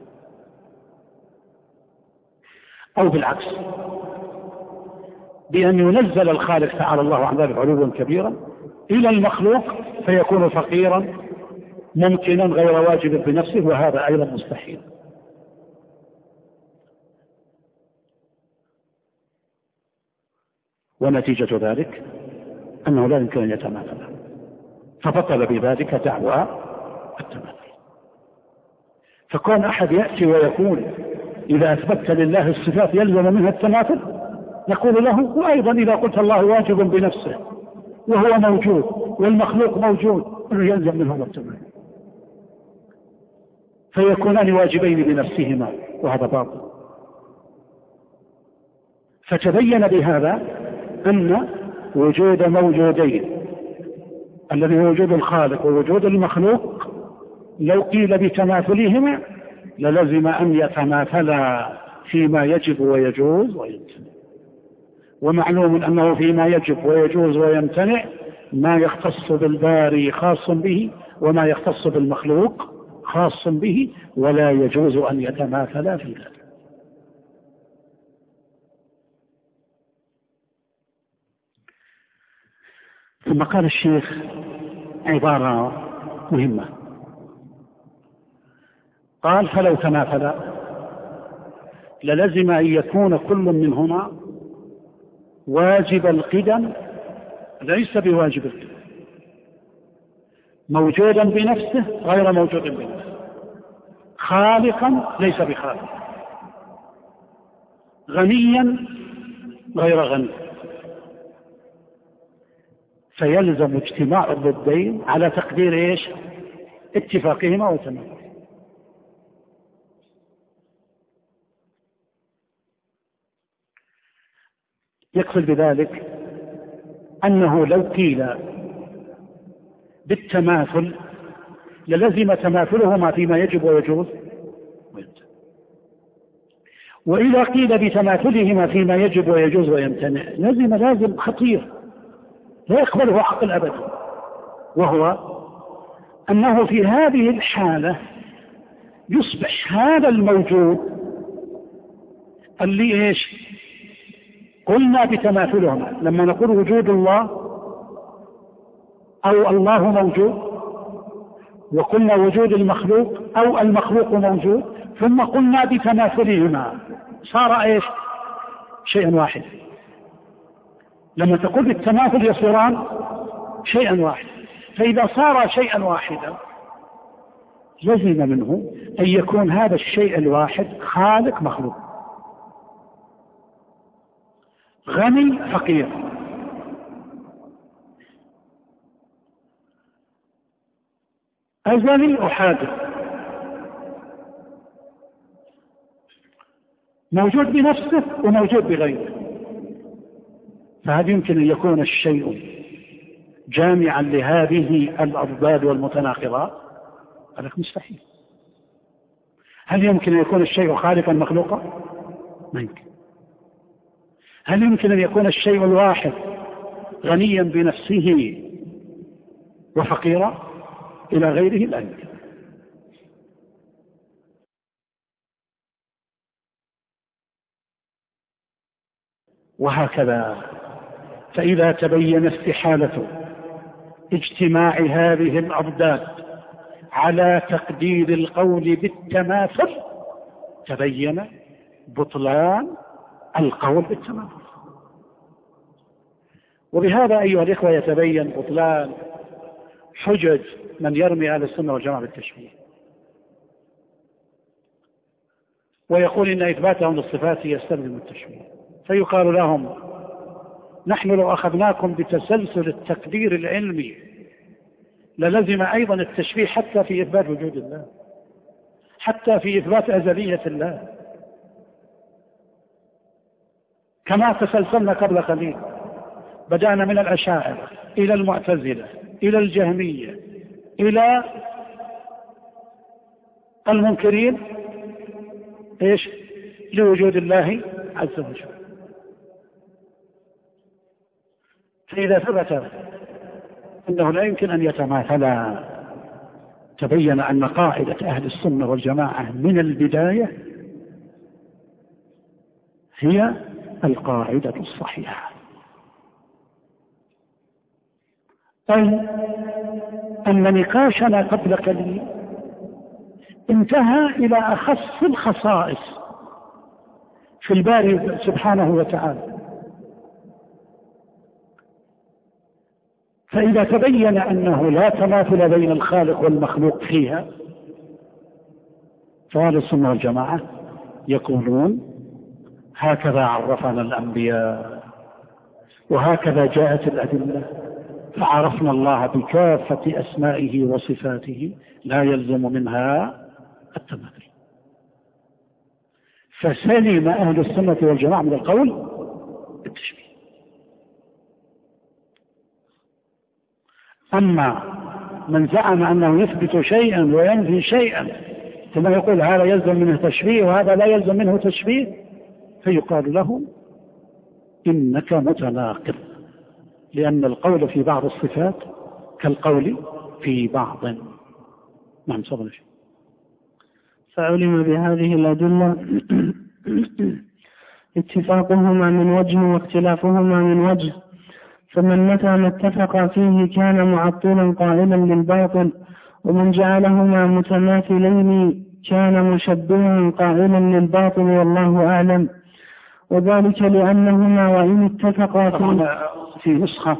أو بالعكس بأن ينزل الخالق تعالى الله عن ذلك علوا كبيرا إلى المخلوق فيكون فقيرا ممكنا غير واجب بنفسه، وهذا أيضا مستحيل. ونتيجة ذلك أنه لا يمكن أن يتماثل، فبطل بذلك دعوى التماثل. فكون أحد يأتي ويقول إذا أثبتت لله الصفات يلزم منها التماثل، نقول له وأيضا إذا قلت الله واجب بنفسه وهو موجود والمخلوق موجود يلزم منه التماثل، فيكونان واجبين بنفسهما، وهذا باطل. فتبين بهذا أن وجود موجودين الذي هو وجود الخالق ووجود المخلوق لو قيل بتماثلهما للزم أن يتماثلا فيما يجب ويجوز ويمتنع. ومعلوم أنه فيما يجب ويجوز ويمتنع ما يختص بالباري خاص به وما يختص بالمخلوق خاص به، ولا يجوز أن يتماثلا في ذلك. ثم قال الشيخ عبارة مهمة، قال فلو تماثلا للزم أن يكون كل منهما واجب القدم ليس بواجب القدم، موجودا بنفسه غير موجود بنفسه، خالقا ليس بخالق، غنيا غير غني، فيلزم اجتماع الضدين على تقدير ايش؟ اتفاقهما وتماثلهما. يقصد بذلك أنه لو قيل بالتماثل للزم تماثلهما فيما يجب ويجوز، وإذا قيل بتماثلهما فيما يجب ويجوز ويمتنع لازم خطير لا يقبله عقل أبدا، وهو أنه في هذه الحالة يصبح هذا الموجود اللي إيش قلنا بتماثلهما، لما نقول وجود الله أو الله موجود، وقلنا وجود المخلوق أو المخلوق موجود، ثم قلنا بتماثلهما صار إيش شيئا واحد. لما تقول بالتماثل يصيران شيئا واحد، فإذا صار شيئا واحدا لزم منه أن يكون هذا الشيء الواحد خالق مخلوق، غني فقير، أزلي وحادث، موجود بنفسه وموجود بغيره. فهل يمكن أن يكون الشيء جامعا لهذه الأضداد والمتناقضات؟ قال لك مستحيل. هل يمكن أن يكون الشيء خالقا مخلوقا؟ ما يمكن. هل يمكن أن يكون الشيء الواحد غنيا بنفسه وفقيرا إلى غيره؟ لا يمكن. وهكذا، فإذا تبين استحالة اجتماع هذه الأضداد على تقدير القول بالتماثل تبين بطلان القول بالتماثل. وبهذا أيها الإخوة يتبين بطلان حجج من يرمي أهل السنة والجماعة بالتشبيه ويقول إن إثباتهم للصفات يستلزم التشبيه، فيقال لهم نحن لو أخذناكم بتسلسل التقدير العلمي للزم أيضا التشبيه حتى في إثبات وجود الله، حتى في إثبات أزلية الله، كما تسلسلنا قبل قليل. بدأنا من الأشاعرة إلى المعتزلة إلى الجهمية إلى المنكرين إيش لوجود الله عز وجل. فإذا ثبت أنه لا يمكن أن يتماثلا تبين أن قاعدة أهل السنة والجماعة من البداية هي القاعدة الصحيحة، أي أن نقاشنا قبل قليل انتهى إلى أخص الخصائص في الباري سبحانه وتعالى. فإذا تبين أنه لا تماثل بين الخالق والمخلوق فيها، فأهل السنة والجماعة يقولون هكذا عرفنا الأنبياء وهكذا جاءت الأدلة، فعرفنا الله بكافة أسمائه وصفاته لا يلزم منها التماثل. فسلم أهل السنة والجماعة من القول بالتشبيه. أما من زعم أنه يثبت شيئا وينفي شيئا ثم يقول هذا يلزم منه تشبيه وهذا لا يلزم منه تشبيه، فيقال له إنك متناقض، لأن القول في بعض الصفات كالقول في بعض. نعم صدق. فعلم بهذه الأدلة اتفاقهما من وجه واختلافهما من وجه، فمن متى ما اتفق فيه كان معطلا قائلا للباطل، ومن جعلهما متماثلين كان مشبها قائلا للباطل، والله أعلم. وذلك لأنهما وإن اتفقا في نسخة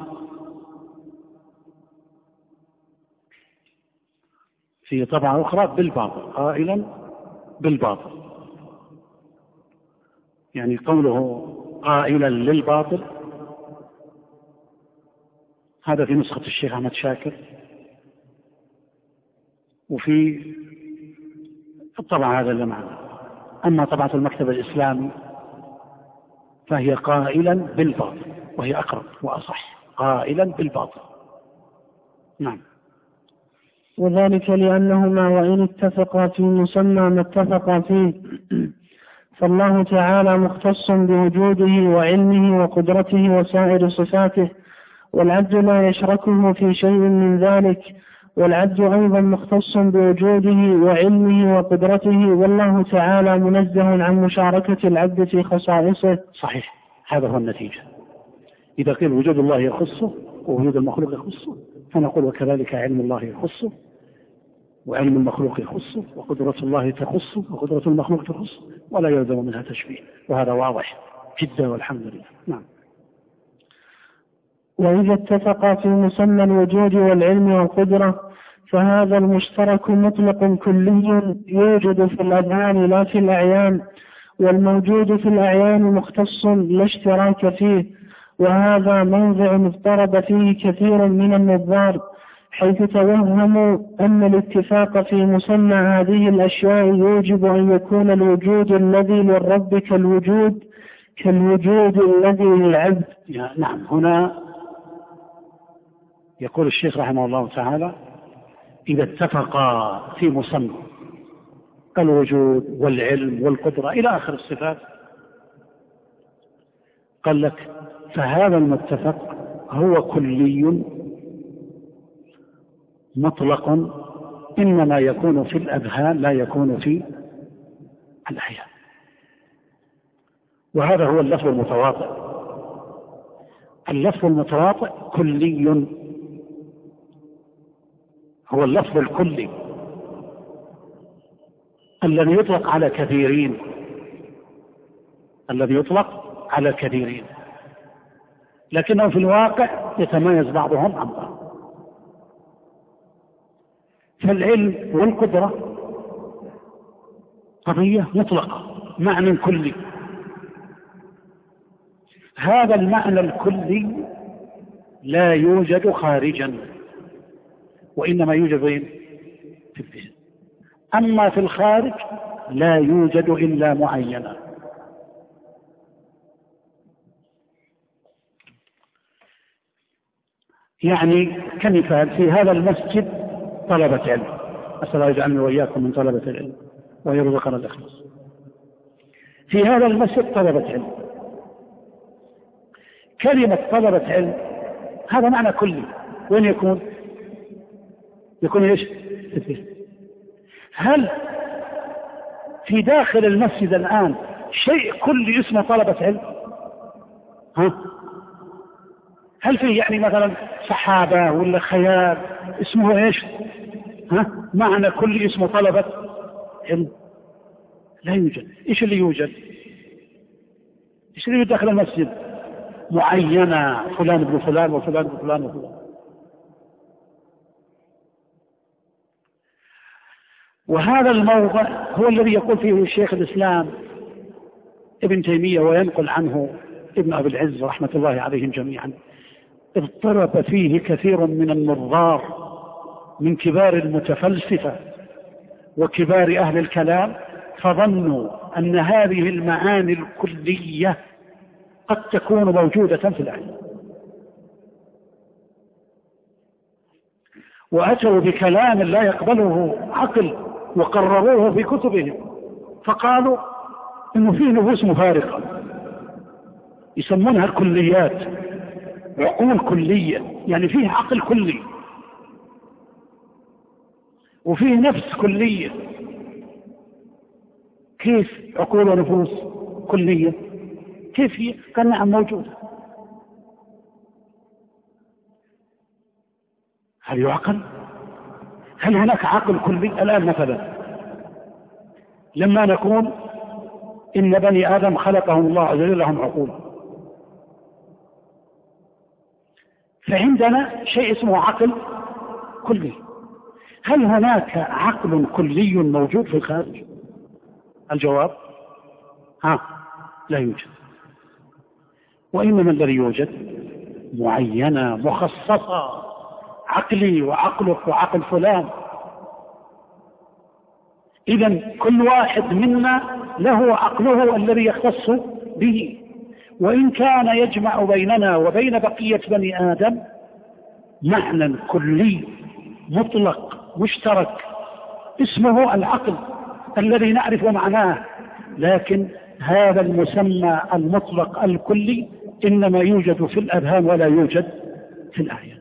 في طبعة أخرى بالباطل قائلا بالباطل، يعني قوله قائلا للباطل هذا في نسخة الشيخ أحمد شاكر، وفي الطبعة هذا اللي معنا. أما طبعة المكتب الإسلامي فهي قائلا بالباطل، وهي أقرب وأصح، قائلا بالباطل. نعم. وذلك لأنهما وإن اتفقا في مسمى ما اتفقا فيه، فالله تعالى مختص بوجوده وعلمه وقدرته وسائر صفاته، والعبد لا يشركه في شيء من ذلك، والعبد أيضا مختص بوجوده وعلمه وقدرته، والله تعالى منزه عن مشاركة العبد في خصائصه. صحيح، هذا هو النتيجة. إذا قيل وجود الله يخصه ووجود المخلوق يخصه، فنقول وكذلك علم الله يخصه وعلم المخلوق يخصه، وقدرة الله تخصه وقدرة المخلوق تخصه، ولا يلزم منها تشبيه، وهذا واضح جدا والحمد لله. نعم. وإذا اتفقا في مسمى الوجود والعلم والقدرة، فهذا المشترك مطلق كلي يوجد في الأذهان لا في الأعيان، والموجود في الأعيان مختص لا اشتراك فيه، وهذا موضع اضطرب فيه كثير من النظار، حيث توهموا أن الاتفاق في مسمى هذه الأشياء يوجب أن يكون الوجود الذي للرب كالوجود كالوجود الذي للعبد. نعم، هنا يقول الشيخ رحمه الله تعالى إذا اتفقا في مسمى الوجود والعلم والقدرة إلى آخر الصفات، قال لك فهذا المتفق هو كلي مطلق إنما يكون في الأذهان لا يكون في الأحياء. وهذا هو اللفظ المتواطئ. اللفظ المتواطئ كلي، هو اللفظ الكلي الذي يطلق على كثيرين، الذي يطلق على كثيرين، لكنه في الواقع يتميز بعضهم عن بعض. فالعلم والقدرة قضية مطلقة، معنى كلي. هذا المعنى الكلي لا يوجد خارجا، وإنما يوجد في الذهن. أما في الخارج لا يوجد إلا معينا. يعني كمثال في هذا المسجد طلبة علم، أسأل الله يجعلني وإياكم من طلبة العلم ويرزقنا الإخلاص. في هذا المسجد طلبة علم، كلمة طلبة علم هذا معنى كلي. وين يكون؟ يكون ايش؟ هل في داخل المسجد الآن شيء كلي اسمه طلبة علم؟ هل فيه يعني مثلا سحابة ولا خيال اسمه ايش؟ معنى كلي اسمه طلبة علم؟ لا يوجد. ايش اللي يوجد؟ ايش اللي يوجد داخل المسجد؟ معينة، فلان ابن فلان وفلان ابن فلان وفلان. وهذا الموضع هو الذي يقول فيه الشيخ الإسلام ابن تيمية وينقل عنه ابن أبي العز رحمة الله عليهم جميعا: اضطرب فيه كثير من النظار من كبار المتفلسفة وكبار أهل الكلام، فظنوا أن هذه المعاني الكلية قد تكون موجودة في العلم، وأتوا بكلام لا يقبله عقل وقرروه في كتبهم، فقالوا إنه فيه نفوس مفارقة يسمونها الكليات، عقول كلية، يعني فيه عقل كلي وفيه نفس كلية. كيف عقول ونفوس كلية؟ كيف هي؟ قال نعم موجودة. هل يعقل؟ هل هناك عقل كلي؟ الآن مثلا لما نقول إن بني آدم خلقهم الله عز وجل لهم عقول، فعندنا شيء اسمه عقل كلي. هل هناك عقل كلي موجود في الخارج؟ الجواب لا يوجد. وإنما الذي يوجد معينة مخصصة، عقلي وعقلك وعقل فلان. إذن كل واحد منا له عقله الذي يختص به، وإن كان يجمع بيننا وبين بقية بني آدم معنى كلي مطلق مشترك اسمه العقل الذي نعرف معناه، لكن هذا المسمى المطلق الكلي إنما يوجد في الأذهان ولا يوجد في الأعيان.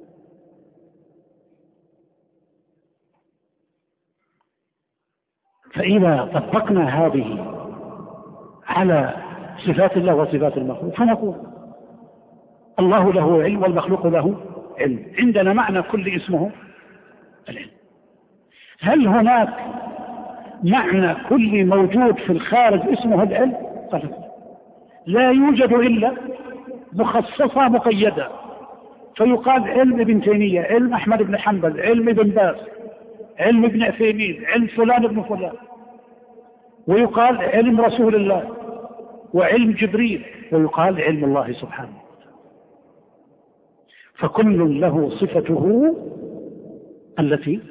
فإذا طبقنا هذه على صفات الله وصفات المخلوق فنقول الله له علم والمخلوق له علم. عندنا معنى كل اسمه العلم. هل هناك معنى كل موجود في الخارج اسمه العلم؟ لا يوجد إلا مخصصة مقيدة، فيقال علم ابن تيمية، علم أحمد بن حنبل، علم ابن باز، علم ابن عثيمين، علم فلان ابن فلان، ويقال علم رسول الله وعلم جبريل، ويقال علم الله سبحانه. فكل له صفته التي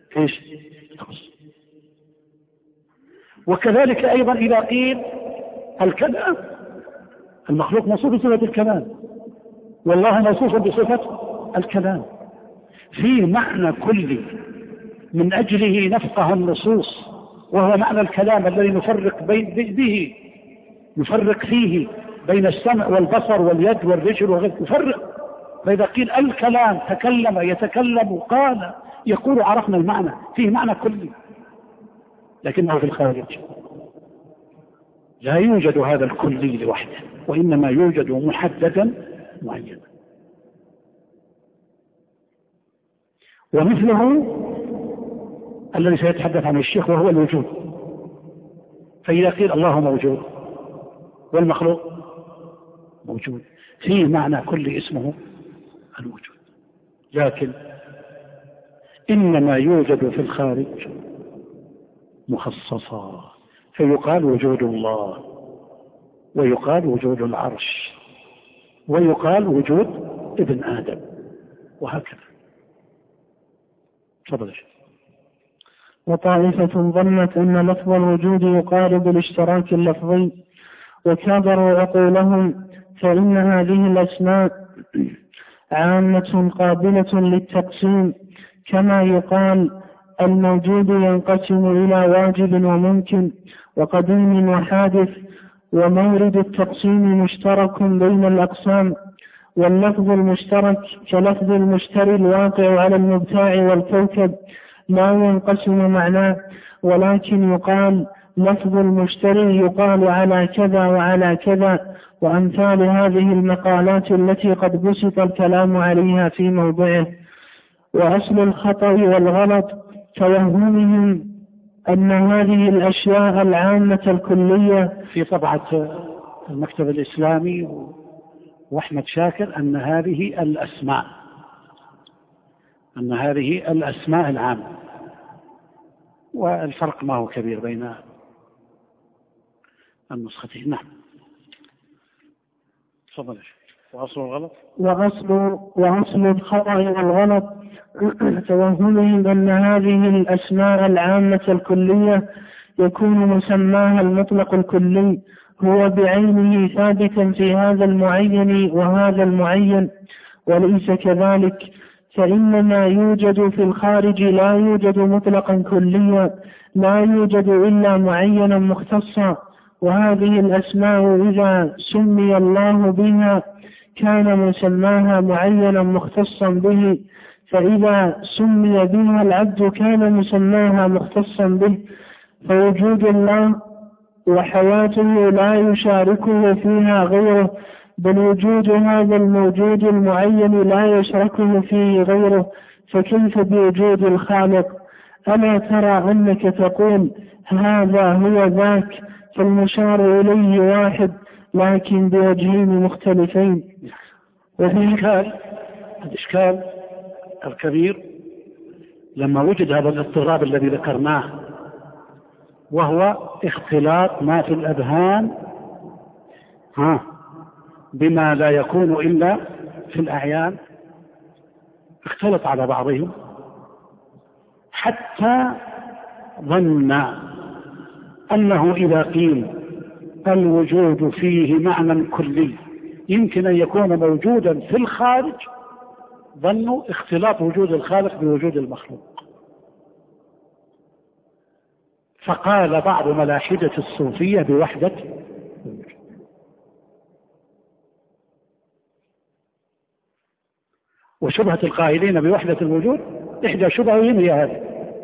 تخص. وكذلك أيضا إذا قيل الكلام. المخلوق موصوف بصفة الكلام، والله موصوف بصفة الكلام. في معنى كلي من أجله نفقه النصوص، وهو معنى الكلام الذي نفرق فيه بين السمع والبصر واليد والرجل وغيره، نفرق. فإذا قيل الكلام تكلم يتكلم قال يقول عرفنا المعنى، فيه معنى كلي، لكنه في الخارج لا يوجد هذا الكلي لوحده، وإنما يوجد محددا معينا. ومثله الذي سيتحدث عنه الشيخ وهو الوجود. فإذا قيل الله موجود والمخلوق موجود، فيه معنى كل اسمه الوجود، لكن إنما يوجد في الخارج مخصصا، فيقال وجود الله، ويقال وجود العرش، ويقال وجود ابن آدم، وهكذا. تفضل. وطائفة ظنت أن لفظ الوجود يقارب الاشتراك اللفظي وكابروا عقولهم، فإن هذه الأسماء عامة قابلة للتقسيم، كما يقال الموجود ينقسم إلى واجب وممكن وقديم وحادث، ومورد التقسيم مشترك بين الأقسام. واللفظ المشترك كلفظ المشتري الواقع على المبتاع والكوكب لا ينقسم معناه، ولكن يقال لفظ المشتري يقال على كذا وعلى كذا، وأمثال هذه المقالات التي قد بسط الكلام عليها في موضعه. وأصل الخطأ والغلط توهمهم أن هذه الأشياء العامة الكلية. في طبعة المكتب الإسلامي وأحمد شاكر أن هذه الأسماء العامة، والفرق ما هو كبير بين النسختين. نعم. تفضل. وأصل الغلط وأصل الخطأ والغلط توهمهم أن هذه الأسماء العامة الكلية يكون مسماها المطلق الكلي هو بعينه ثابتا في هذا المعين وهذا المعين، وليس كذلك، فإن ما يوجد في الخارج لا يوجد مطلقا كليا، لا يوجد إلا معينا مختصا. وهذه الأسماء إذا سمي الله بها كان مسماها معينا مختصا به، فإذا سمي بها العبد كان مسماها مختصا به. فوجود الله وحياته لا يشاركه فيها غيره، بل وجود هذا الموجود المعين لا يشركه فيه غيره، فكيف بوجود الخالق؟ ألا ترى أنك تقول هذا هو ذاك، فالمشار إليه واحد لكن بوجهين مختلفين. الإشكال الكبير لما وجد هذا الاضطراب الذي ذكرناه، وهو اختلاط ما في الأذهان بما لا يكون إلا في الأعيان، اختلط على بعضهم حتى ظن أنه إذا قيل الوجود فيه معنى كلي يمكن أن يكون موجودا في الخارج، ظنوا اختلاط وجود الخالق بوجود المخلوق. فقال بعض ملاحدة الصوفية بوحدة الوجود. وشبهة القائلين بوحدة الوجود إحدى شبههم هي هذه،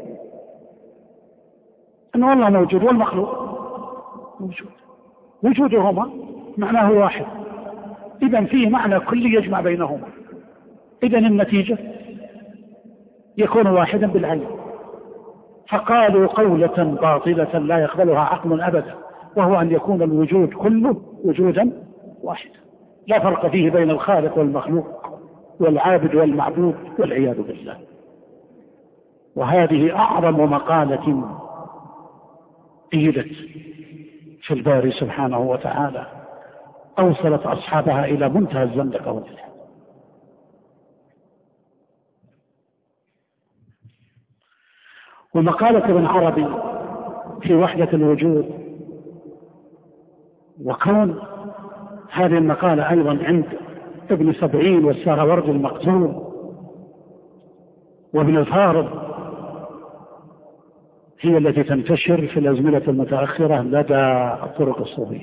أنه الله موجود والمخلوق موجود، وجودهما معناه واحد، إذن فيه معنى كلي يجمع بينهما، إذن النتيجة يكون واحدا بالعين. فقالوا قولة باطلة لا يقبلها عقل أبدا، وهو أن يكون الوجود كله وجودا واحدا لا فرق فيه بين الخالق والمخلوق والعابد والمعبود والعياذ بالله. وهذه أعظم مقالة قيلت في الباري سبحانه وتعالى، أوصلت أصحابها إلى منتهى الزندقة والإلحاد. ومقالة ابن عربي في وحدة الوجود وكون هذه المقالة أيضا عند ابن سبعين والسهروردي المقتول وابن الفارض هي التي تنتشر في الأزمنة المتأخرة لدى الطرق الصوفية.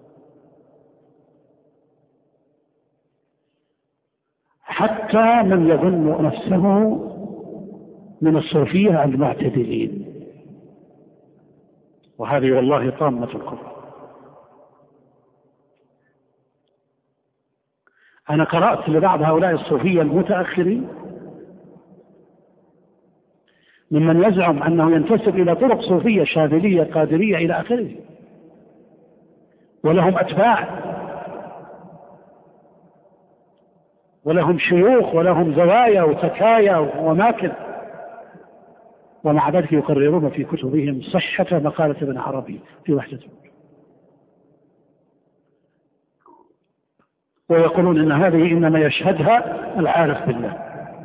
حتى من يظن نفسه من الصوفية المعتدلين، وهذه والله طامة الكفر. أنا قرأت لبعض هؤلاء الصوفية المتأخرين ممن يزعم أنه ينتسب إلى طرق صوفية شاذلية قادرية إلى آخره، ولهم أتباع ولهم شيوخ ولهم زوايا وتكايا وماكن، ومع ذلك يقررون في كتبهم صحة مقالة ابن عربي في وحدة الوجود، ويقولون إن هذه إنما يشهدها العارف بالله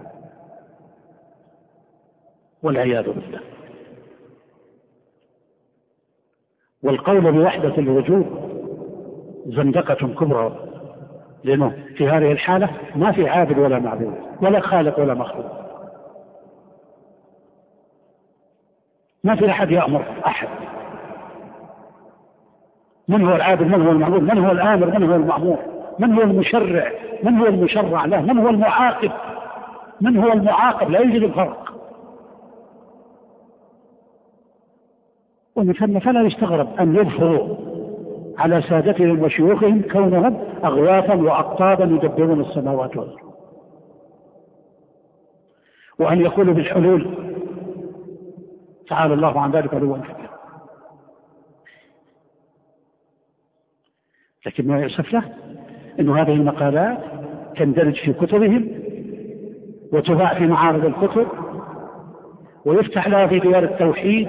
والعياذ بالله. والقول بوحدة الوجود زندقة كبرى، لأنه في هذه الحالة ما في عابد ولا معبود ولا خالق ولا مخلوق، ما في أحد يأمر أحد. من هو العابد؟ من هو المعبود؟ من هو الآمر؟ من هو المأمور؟ من هو المشرع؟ من هو المشرع له؟ من هو المعاقب؟ من هو المعاقب؟ لا يوجد الفرق. ومن ثم فلا يستغرب أن يظهروا على سادتهم وشيوخهم كونهم أغواثا وأقطابا يدبرون السماوات والأرض، وأن يقولوا بالحلول، تعالى الله عن ذلك علوا كبيرا. لكن ما يؤسف له أن هذه المقالات تندرج في كتبهم وتباع في معارض الكتب ويفتح لها في ديار التوحيد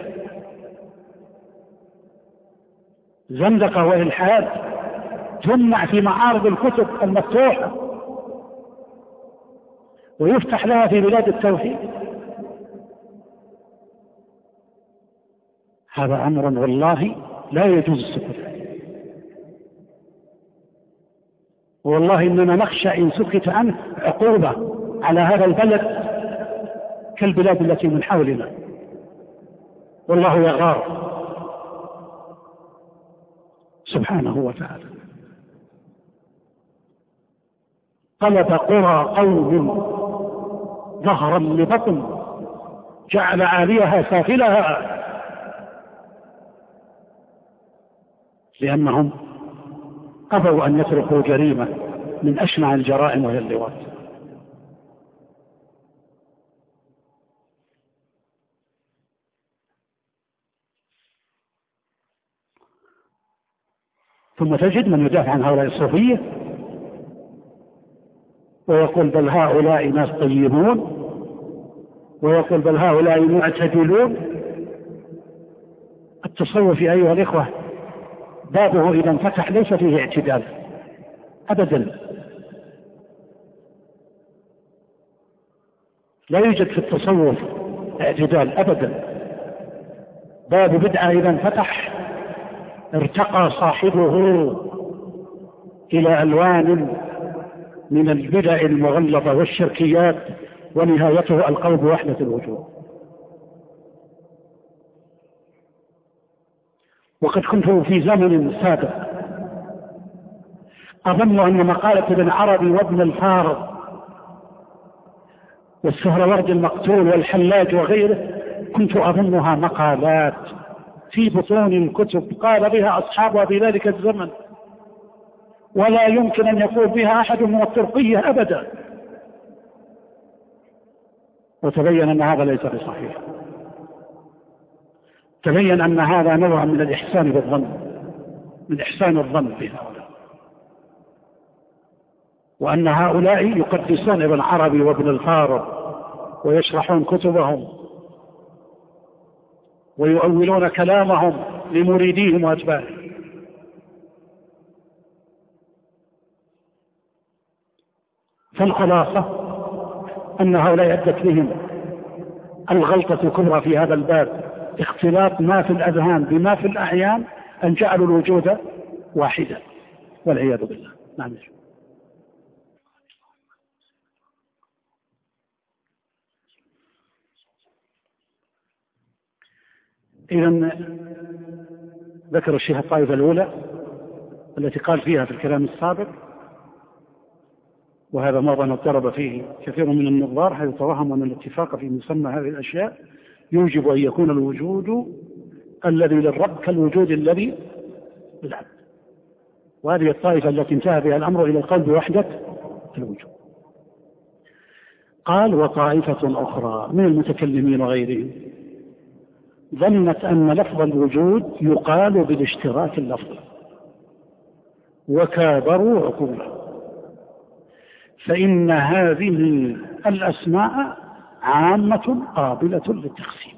زندقة وإلحاد، تمنع في معارض الكتب المفتوحة ويفتح لها في بلاد التوحيد. هذا أمر والله لا يجوز السكوت، والله إننا نخشى إن سكت عنه عقوبة على هذا البلد كالبلاد التي من حولنا، والله يغار سبحانه وتعالى. قلب قرى قوم ظهرا لبطن جعل عاليها سافلها، لأنهم أبوا أن يتركوا جريمة من أشنع الجرائم وهي اللواط. ثم تجد من يدافع عن هؤلاء الصوفية ويقول بل هؤلاء ناس طيبون، ويقول بل هؤلاء معتدلون. التصوف أيها الإخوة بابه إذا انفتح ليس فيه اعتدال أبدا، لا يوجد في التصوف اعتدال أبدا. باب بدعة إذا انفتح ارتقى صاحبه إلى ألوان من البدع المغلظة والشركيات، ونهايته القول بوحدة الوجود. وقد كنت في زمن سابق أظن أن مقالة ابن عربي وابن الفارض والسهروردي المقتول والحلاج وغيره كنت أظنها مقالات في بطون الكتب قال بها أصحابها في ذلك الزمن، ولا يمكن أن يقول بها أحد من الطرقية أبدا. وتبين أن هذا ليس بصحيح، تبين أن هذا نوع من الإحسان بالظن، من إحسان الظن بهؤلاء، وأن هؤلاء يقدسون ابن عربي وابن الفارض ويشرحون كتبهم ويؤولون كلامهم لمريديهم وأتباعهم. فالخلاصة أن هؤلاء أدت بهم الغلطة الكبرى في هذا الباب، اختلاط ما في الأذهان بما في الأعيان، أن جعلوا الوجود واحدة والعياذ بالله. نعم. إذن ذكر الشيخ الطائفة الأولى التي قال فيها في الكلام السابق، وهذا موضع اضطرب فيه كثير من النظار، حيث توهم أن الاتفاق في مسمى هذه الأشياء يوجب أن يكون الوجود الذي للرب كالوجود الذي للعبد، وهذه الطائفة التي انتهى بها الأمر إلى القول بوحدة الوجود. قال: وطائفة أخرى من المتكلمين وغيرهم ظنت أن لفظ الوجود يقال بالاشتراك اللفظي وكابروا عقوله، فإن هذه الأسماء عامة قابلة للتقسيم.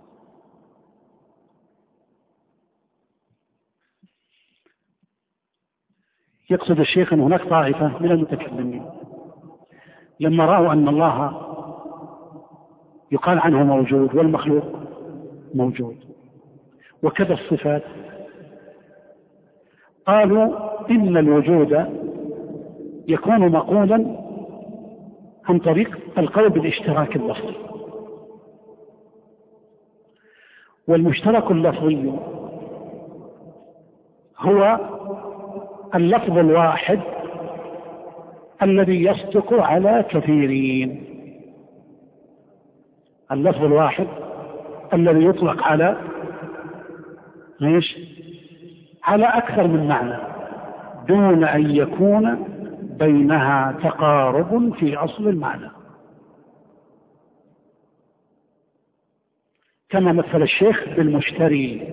يقصد الشيخ أن هناك طائفة من المتكلمين لما رأوا أن الله يقال عنه موجود والمخلوق موجود وكذا الصفات، قالوا إن الوجود يكون مقولا عن طريق القول بالاشتراك اللفظي، والمشترك اللفظي هو اللفظ الواحد الذي يصدق على كثيرين، اللفظ الواحد الذي يطلق على على أكثر من معنى دون أن يكون بينها تقارب في أصل المعنى، كما مثل الشيخ بالمشتري.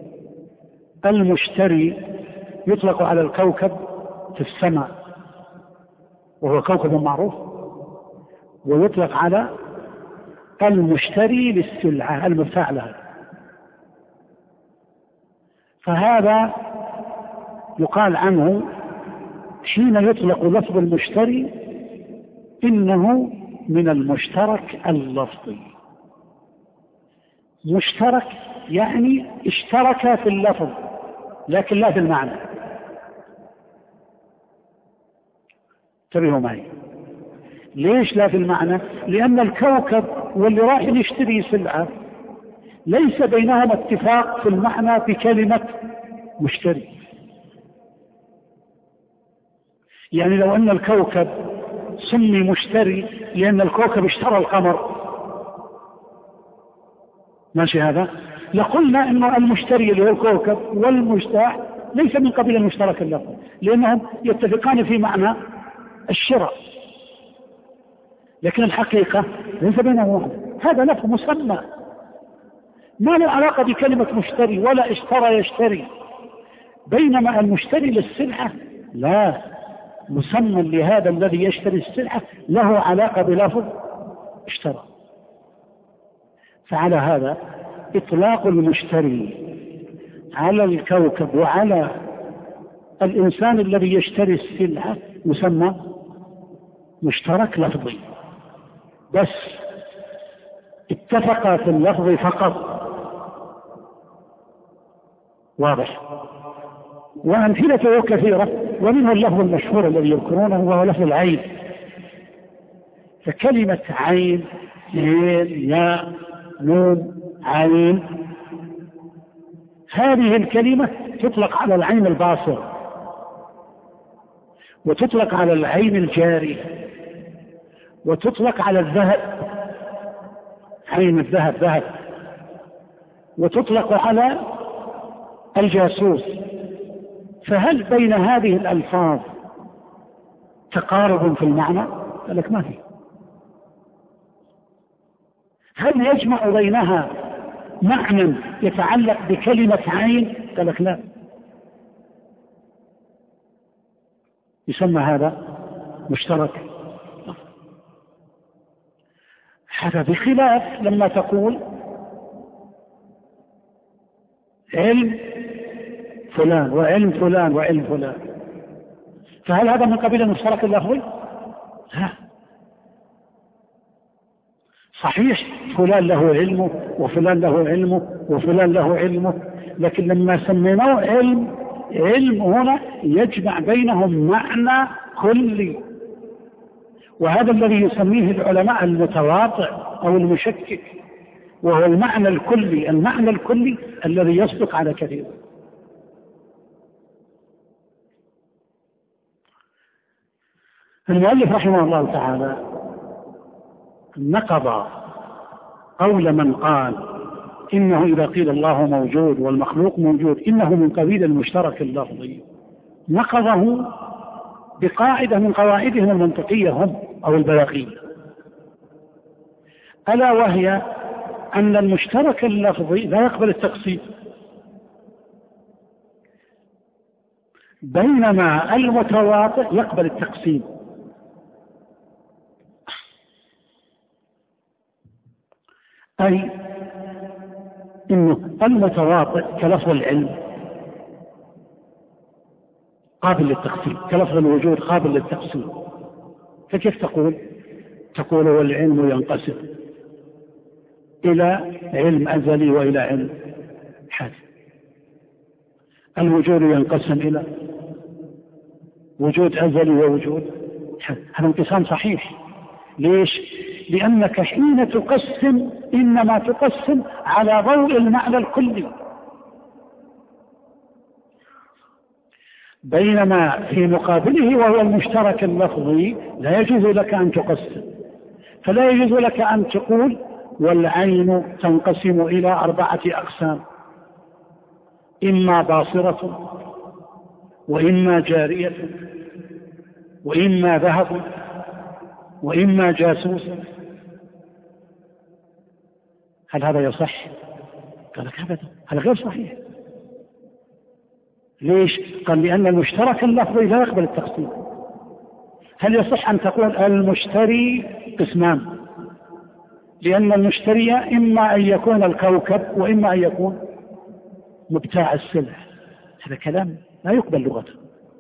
المشتري يطلق على الكوكب في السماء وهو كوكب معروف، ويطلق على المشتري للسلعة المدفوع لها، فهذا يقال عنه حين يطلق لفظ المشتري إنه من المشترك اللفظي. مشترك يعني اشترك في اللفظ لكن لا في المعنى. انتبهوا معي، ليش لا في المعنى؟ لأن الكوكب واللي راح يشتري سلعة ليس بينهما اتفاق في المعنى بكلمة مشتري. يعني لو أن الكوكب سمي مشتري لأن الكوكب اشترى القمر، ماشي هذا، لقلنا أن المشتري اللي هو الكوكب والمشتاح ليس من قبيل المشترك اللفظي، لأنهم يتفقان في معنى الشراء، لكن الحقيقة ليس بينهما. هذا لفظ مسمى ما له علاقة بكلمة مشتري ولا اشترى يشتري، بينما المشتري للسلعة لا، مسمى لهذا الذي يشتري السلعة له علاقة بلفظ اشترى. فعلى هذا إطلاق المشتري على الكوكب وعلى الإنسان الذي يشتري السلعة يسمى مشترك لفظي، بس اتفق في اللفظ فقط. واضح؟ وأمثلته كثيرة، ومنه اللفظ المشهور الذي يذكرونه وهو لفظ العين. فكلمة عين، عين، ياء، نون، عين، هذه الكلمة تطلق على العين الباصر، وتطلق على العين الجاري، وتطلق على الذهب، عين الذهب ذهب، وتطلق على الجاسوس. فهل بين هذه الألفاظ تقارب في المعنى؟ قال لك ما في. هل يجمع بينها معنى يتعلق بكلمة عين؟ قال لك لا. يسمى هذا مشترك. هذا بخلاف لما تقول علم فلان وعلم فلان وعلم فلان، فهل هذا من قبيل المشترك اللفظي؟ لا. صحيح فلان له علمه وفلان له علمه وفلان له علمه، لكن لما سميناه علم علم هنا يجمع بينهم معنى كلي، وهذا الذي يسميه العلماء المتواطئ أو المشكك، وهو المعنى الكلي، المعنى الكلي الذي يصدق على كثير. المؤلف رحمه الله تعالى نقض قول من قال إنه إذا قيل الله موجود والمخلوق موجود إنه من قبيل المشترك اللفظي، نقضه بقاعدة من قواعدهم المنطقية هم أو البلاغية، ألا وهي أن المشترك اللفظي لا يقبل التقسيم، بينما المتواطئ يقبل التقسيم. أي إنه المتواطئ كلفظ العلم قابل للتقسيم، كلفظ الوجود قابل للتقسيم. فكيف تقول والعلم ينقسم إلى علم أزلي وإلى علم حادث، الوجود ينقسم إلى وجود أزلي ووجود حادث. هذا انقسام صحيح. ليش؟ لأنك حين تقسم إنما تقسم على ضوء المعنى الكلي، بينما في مقابله وهو المشترك اللفظي لا يجوز لك أن تقسم. فلا يجوز لك أن تقول والعين تنقسم إلى 4 أقسام، إما باصرة وإما جارية وإما ذهب وإما جاسوس. هل هذا يصح؟ قال لك أبدا، هذا غير صحيح. ليش؟ قال لأن المشترك اللفظي لا يقبل التقسيم. هل يصح أن تقول المشتري قسمان؟ لأن المشتري إما أن يكون الكوكب وإما أن يكون مبتاع السلع. هذا كلام لا يقبل لغته.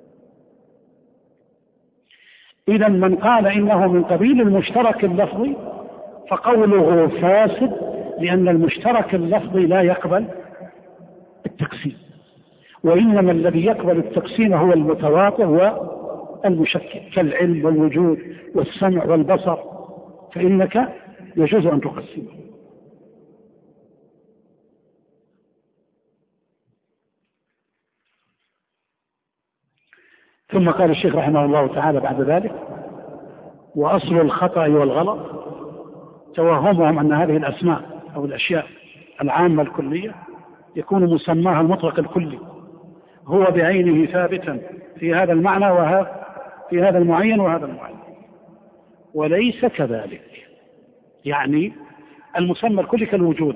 إذا من قال إنه من قبيل المشترك اللفظي فقوله فاسد، لأن المشترك اللفظي لا يقبل التقسيم، وإنما الذي يقبل التقسيم هو المتواطئ والمشكك كالعلم والوجود والسمع والبصر، فإنك يجوز أن تقسم. ثم قال الشيخ رحمه الله تعالى بعد ذلك: وأصل الخطأ والغلط توهمهم أن هذه الأسماء أو الأشياء العامة الكلية يكون مسماها المطلق الكلي هو بعينه ثابتا في هذا المعنى في هذا المعين وهذا المعين، وليس كذلك. يعني المسمى الكلي كالوجود،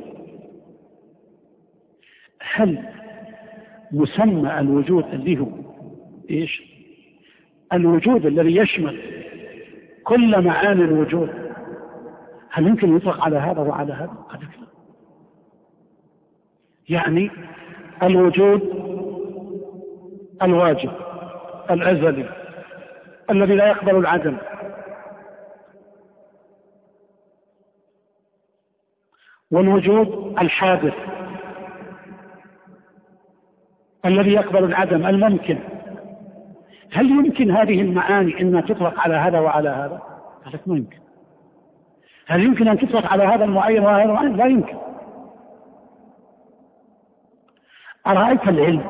هل مسمى الوجود اللي هو إيش؟ الوجود الذي يشمل كل معاني الوجود، هل يمكن يطلق على هذا وعلى هذا؟ قد لا. يعني الوجود الواجب الأزلي الذي لا يقبل العدم، والوجود الحادث الذي يقبل العدم الممكن، هل يمكن هذه المعاني أن تطلق على هذا وعلى هذا؟ قال لك ما يمكن. هل يمكن أن تطلق على هذا المعين وهذا المعين؟ لا يمكن. أرأيت العلم،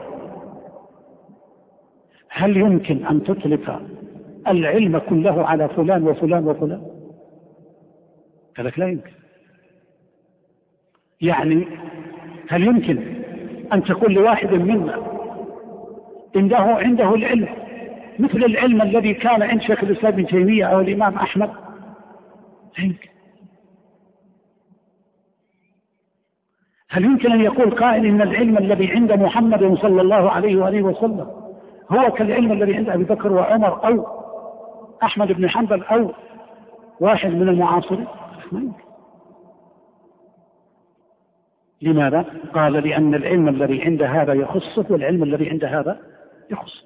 هل يمكن أن تطلق العلم كله على فلان وفلان وفلان؟ قال لك لا يمكن. يعني هل يمكن أن تقول لواحد منا عنده العلم مثل العلم الذي كان عند شيخ الإسلام ابن تيمية أو الإمام أحمد؟ لا يمكن. هل يمكن أن يقول قائل إن العلم الذي عند محمد صلى الله عليه وآله وسلم هو كالعلم الذي عند أبي بكر وعمر أو أحمد بن حنبل أو واحد من المعاصرين؟ لا يمكن. لماذا؟ قال لأن العلم الذي عند هذا يخصه والعلم الذي عند هذا يخصه.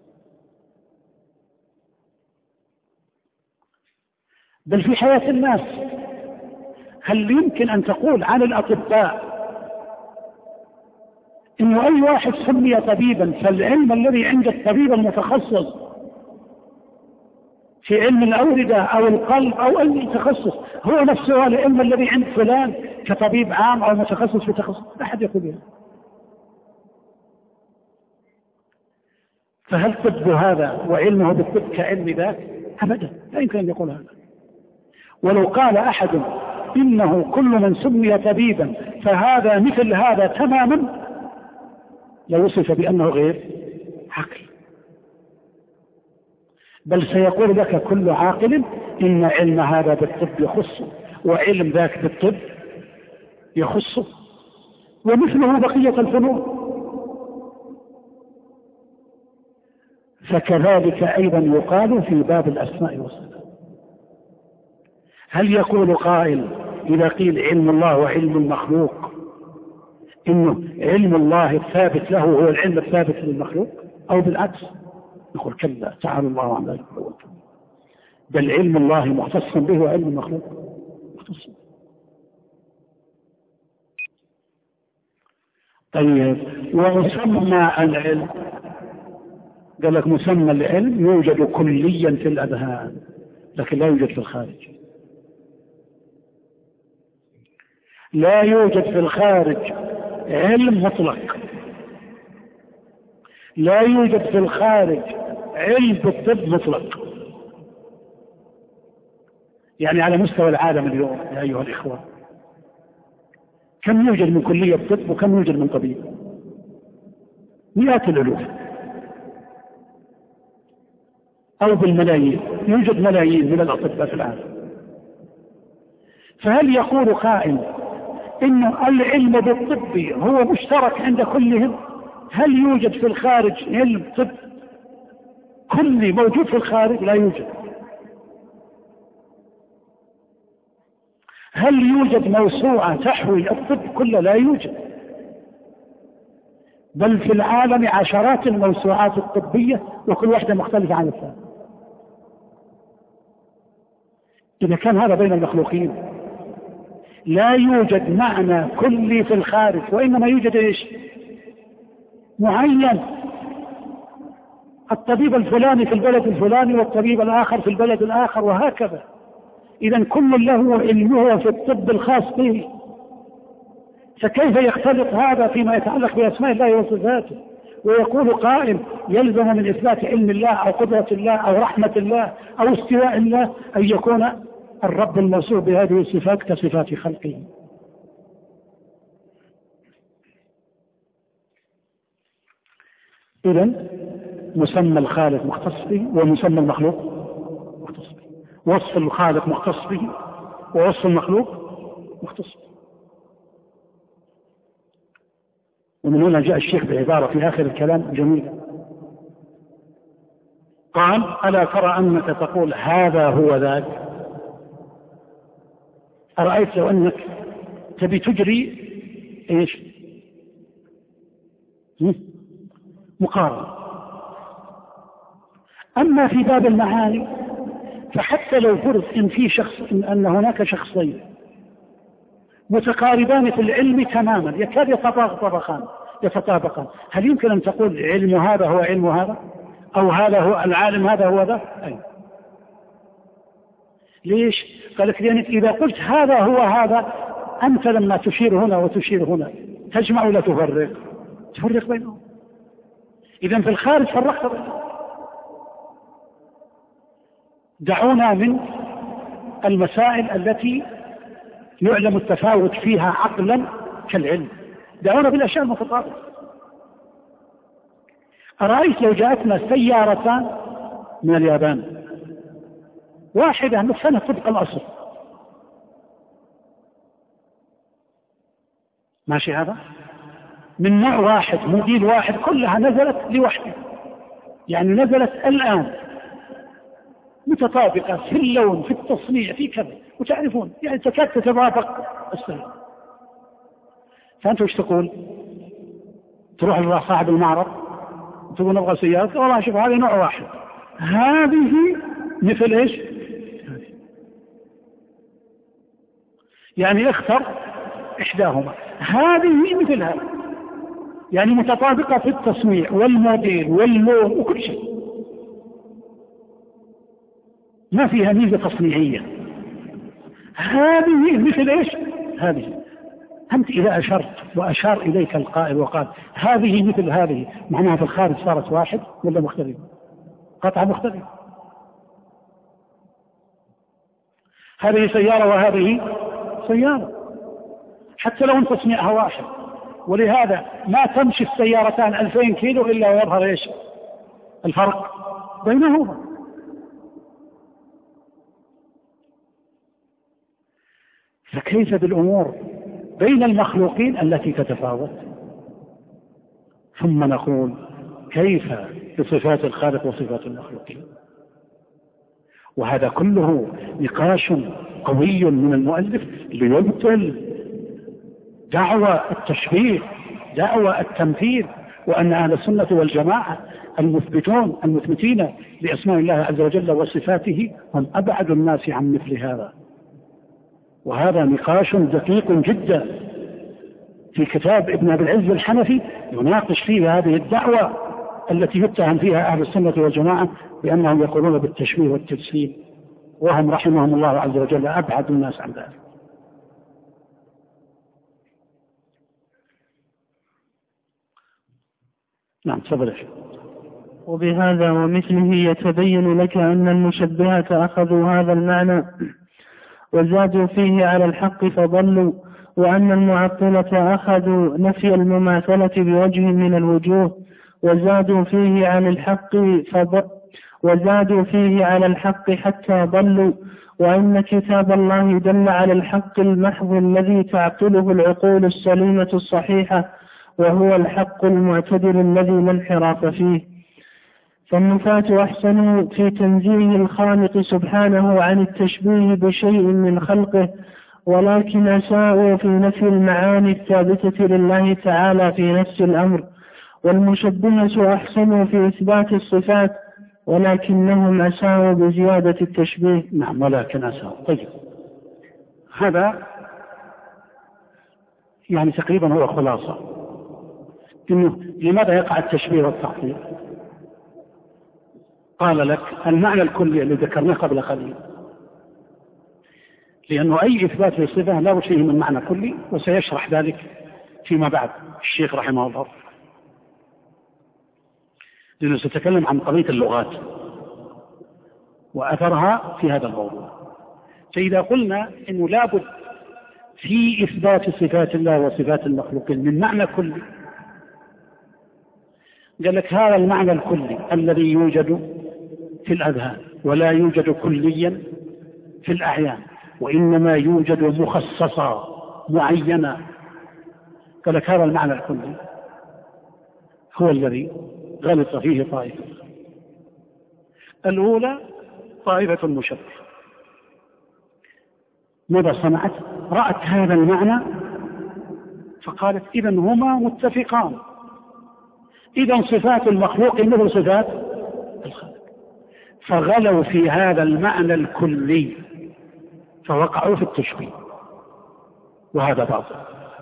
بل في حياة الناس هل يمكن أن تقول عن الأطباء إنه أي واحد سمي طبيبا، فالعلم الذي عند الطبيب المتخصص في علم الأوردة أو القلب أو أي تخصص هو نفسه العلم الذي عند فلان كطبيب عام أو متخصص في تخصص، لا أحد يقول هذا. فهل طب هذا وعلمه بالطب كعلم ذاك؟ أبدا، لا يمكن أن يقول هذا. ولو قال أحد إنه كل من سمي طبيبا فهذا مثل هذا تماما لوصف بأنه غير عاقل، بل سيقول لك كل عاقل إن علم هذا بالطب يخصه وعلم ذاك بالطب يخصه، ومثله بقية الفنون. فكذلك أيضا يقال في باب الأسماء والصفات. هل يقول قائل إذا قيل علم الله وعلم المخلوق إنه علم الله الثابت له هو العلم الثابت للمخلوق، أو بالعكس؟ نقول كلا، تعالى الله عن ذلك، بل علم الله مختص به وعلم المخلوق مختص. طيب، ومسمى العلم قال لك مسمى العلم يوجد كليا في الأذهان لكن لا يوجد في الخارج. لا يوجد في الخارج علم مطلق، لا يوجد في الخارج علم بالطب مطلق. يعني على مستوى العالم اليوم يا أيها الإخوة كم يوجد من كلية طب وكم يوجد من طبيب؟ مئات الألوف أو بالملايين، يوجد ملايين من الأطباء في العالم. فهل يقول قائل إن العلم بالطب هو مشترك عند كلهم؟ هل يوجد في الخارج علم طب كلي موجود في الخارج؟ لا يوجد. هل يوجد موسوعة تحوي الطب كله؟ لا يوجد. بل في العالم عشرات الموسوعات الطبية وكل واحدة مختلفة عن الثانية. إذا كان هذا بين المخلوقين لا يوجد معنى كلي في الخارج، وإنما يوجد إيش؟ معين. الطبيب الفلاني في البلد الفلاني والطبيب الآخر في البلد الآخر وهكذا. إذن كل له علمه في الطب الخاص به، فكيف يختلط هذا فيما يتعلق بأسماء الله وصفاته؟ ويقول قائل يلزم من إثبات علم الله أو قدرة الله أو رحمة الله أو استواء الله أن يكون الرب الموصوف بهذه الصفات كصفات خلقه. إذن مسمى الخالق مختص به ومسمى المخلوق مختص به، وصف الخالق مختص به ووصف المخلوق مختص به. ومن هنا جاء الشيخ بعبارة في آخر الكلام جميلة، قال ألا ترى أنك تقول هذا هو ذاك؟ أرأيت لو أنك تبي تجري إيش؟ مقارنة. أما في باب المعاني فحتى لو فرض إن في شخص أن هناك شخصين متقاربان في العلم تماما يكاد يتطابقان، هل يمكن أن تقول علم هذا هو علم هذا، أو هذا هو العالم هذا هو ذا؟ أي. ليش؟ قال لك لأنك إذا قلت هذا هو هذا أنت لما تشير هنا وتشير هنا تجمع ولا تفرق بينهم. إذن في الخارج فرقت بينهم. دعونا من المسائل التي يعلم التفاوت فيها عقلا كالعلم، دعونا بالأشياء المتطابقة. أرأيت لو جاءتنا سيارتان من اليابان، واحدة مثلا طبق الأصل، ماشي، هذا من نوع واحد موديل واحد كلها نزلت لوحدها، يعني نزلت الآن متطابقة في اللون في التصنيع في كذا، وتعرفون يعني تكاد تتوافق السيارة. فأنت وش تقول؟ تروح لصاحب المعرض تقول نبغى سيارة، والله شوف هذه نوع واحد، هذه مثل ايش؟ يعني اختر إحداهما، هذه مثل هذا، يعني متطابقة في التصنيع والموديل واللون وكل شيء، ما فيها ميزة تصنيعية. هذه مثل إيش؟ هذه أنت إذا أشرت وأشار إليك القائل وقال هذه مثل هذه، معناها في الخارج صارت واحد ولا مختلف؟ قطعة مختلف. هذه سيارة وهذه سيارة، حتى لو تصنيعها واحد، ولهذا ما تمشي السيارتان 2000 كيلو إلا ويظهر إيش؟ الفرق بينهما. فكيف بالأمور بين المخلوقين التي تتفاوت؟ ثم نقول كيف بصفات الخالق وصفات المخلوقين؟ وهذا كله نقاش قوي من المؤلف ليبطل دعوى التشبيه، دعوى التمثيل، وأن أهل السنة والجماعة المثبتين لأسماء الله عز وجل وصفاته هم أبعد الناس عن مثل هذا. وهذا نقاش دقيق جدا في كتاب ابن أبي العز الحنفي يناقش فيه هذه الدعوة التي يتهم فيها أهل السنة والجماعة بأنهم يقولون بالتشبيه والتجسيم، وهم رحمهم الله عز وجل أبعد الناس عن ذلك. نعم تفضل. وبهذا ومثله يتبين لك أن المشبهة أخذوا هذا المعنى وزادوا فيه على الحق فضلوا، وأن المعطلة أخذوا نفي المماثلة بوجه من الوجوه وزادوا فيه على الحق حتى ضلوا، وأن كتاب الله دل على الحق المحض الذي تعقله العقول السليمة الصحيحة، وهو الحق المعتدل الذي لا انحراف فيه. فالنفاة أحسنوا في تنزيه الخالق سبحانه عن التشبيه بشيء من خلقه، ولكن أساءوا في نفي المعاني الثابتة لله تعالى في نفس الأمر. والمشبهة أحسنوا في إثبات الصفات، ولكنهم أساءوا بزيادة التشبيه. نعم ولكن أساءوا. طيب هذا يعني تقريبا هو خلاصة إنه لماذا يقع التشبيه والتعطيل. قال لك المعنى الكلي اللي ذكرناه قبل قليل، لأنه أي إثبات للصفة لا بد فيه من معنى كلي، وسيشرح ذلك فيما بعد الشيخ رحمه الله، لأنه سيتكلم عن قضية اللغات وأثرها في هذا الموضوع. فإذا قلنا إنه لا بد في إثبات صفات الله وصفات المخلوقين من معنى كلي، قال لك هذا المعنى الكلي الذي يوجد في الأذهان ولا يوجد كليا في الأعيان، وإنما يوجد مخصصا معينا. قال لك هذا المعنى الكلي هو الذي غلط فيه طائفة. الأولى طائفة المشبه، ماذا صنعت؟ رأت هذا المعنى فقالت إذن هما متفقان، إذن صفات المخلوق مثل صفات الخالق، فغلوا في هذا المعنى الكلي فوقعوا في التشبيه، وهذا باطل.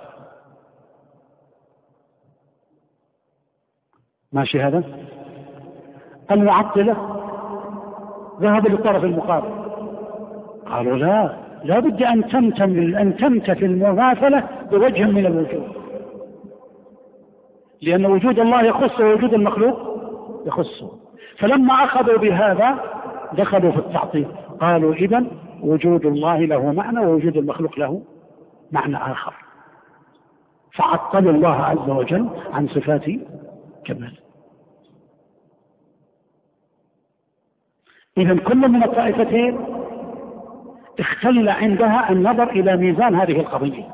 ماشي هذا؟ المعطلة ذهبوا للطرف المقابل، قالوا لا بد أن تمتثل المماثلة بوجه من الوجوه، لأن وجود الله يخصه ووجود المخلوق يخصه. فلما أخذوا بهذا دخلوا في التعطيل، قالوا إذن وجود الله له معنى ووجود المخلوق له معنى آخر، فعطلوا الله عز وجل عن صفات كمال. إذن كل من الطائفتين اختل عندها النظر إلى ميزان هذه القضية،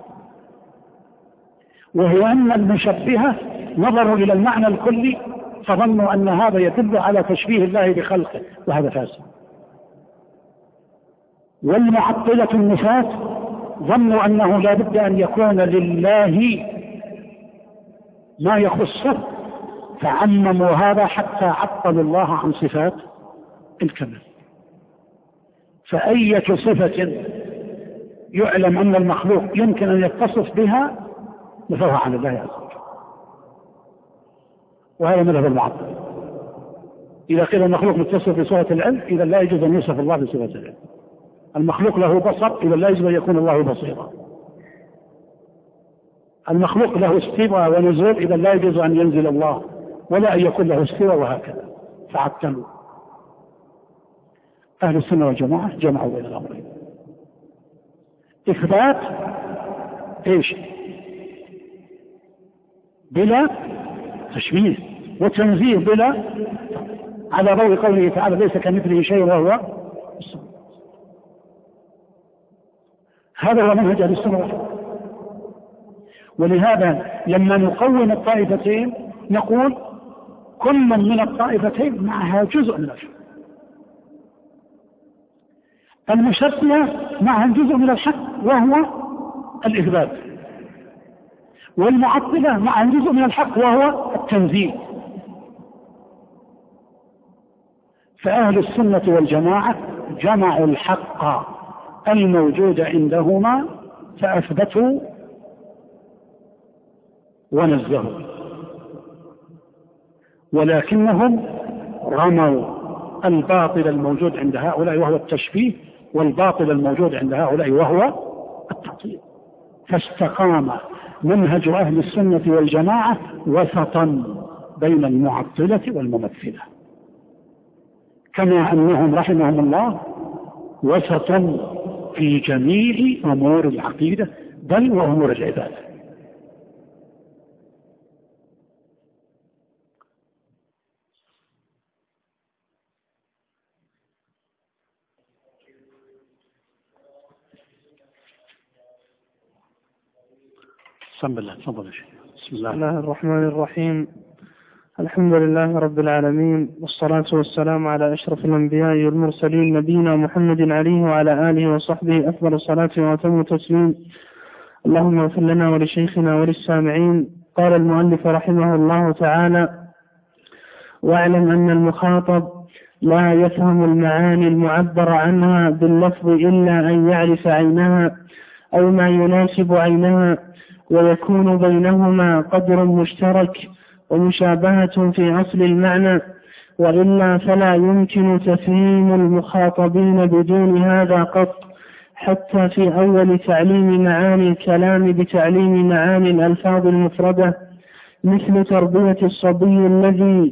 وهو أن المشبهة نظروا إلى المعنى الكلي فظنوا أن هذا يدل على تشبيه الله بخلقه، وهذا فاسد. والمعطلة النفاة ظنوا أنه لا بد أن يكون لله ما يخصه، فعمموا هذا حتى عطلوا الله عن صفات الكمال. فأية صفة يعلم أن المخلوق يمكن أن يتصف بها نفوها عن الله عز وجل. وهذا مذهب المعطل. إذا قيل المخلوق متصف بصفة العلم إذا لا يجوز أن يوصف الله بصفة العلم. المخلوق له بصر إذا لا يجوز أن يكون الله بصيرا. المخلوق له استواء ونزول إذا لا يجوز أن ينزل الله ولا أن يكون له استواء، وهكذا فعطلوا. أهل السنة والجماعة جمعوا بين الأمرين: إثبات إيش؟ بلا تشبيه، وتنزيه بلا، على ضوء قوله تعالى: ليس كمثله شيء وهو السميع. هذا هو منهج أهل السنة والجماعة. ولهذا لما نقوم الطائفتين نقول كل من الطائفتين معها جزء من الحق. المشبهة معها جزء من الحق وهو الإثبات، والمعطلة معها جزء من الحق وهو التنزيه. فأهل السنة والجماعة جمعوا الحق الموجود عندهما فأثبتوا ونزهوا، ولكنهم رموا الباطل الموجود عند هؤلاء وهو التشبيه، والباطل الموجود عند هؤلاء وهو التعطيل. فاستقام منهج أهل السنة والجماعة وسطا بين المعطلة والممثلة، كما أنهم رحمهم الله وسطا في جميع أمور العقيدة بل وأمور العبادة. بسم الله الرحمن الرحيم. الحمد لله رب العالمين، والصلاة والسلام على أشرف الأنبياء والمرسلين، نبينا محمد عليه وعلى آله وصحبه أفضل الصلاة وأتم التسليم. اللهم اغفر لنا ولشيخنا وللسامعين. قال المؤلف رحمه الله تعالى: واعلم أن المخاطب لا يفهم المعاني المعبر عنها باللفظ إلا أن يعرف عينها أو ما يناسب عينها، ويكون بينهما قدر مشترك ومشابهة في أصل المعنى، وإلا فلا يمكن تفهيم المخاطبين بدون هذا قط، حتى في أول تعليم معاني الكلام بتعليم معاني الألفاظ المفردة، مثل تربية الصبي الذي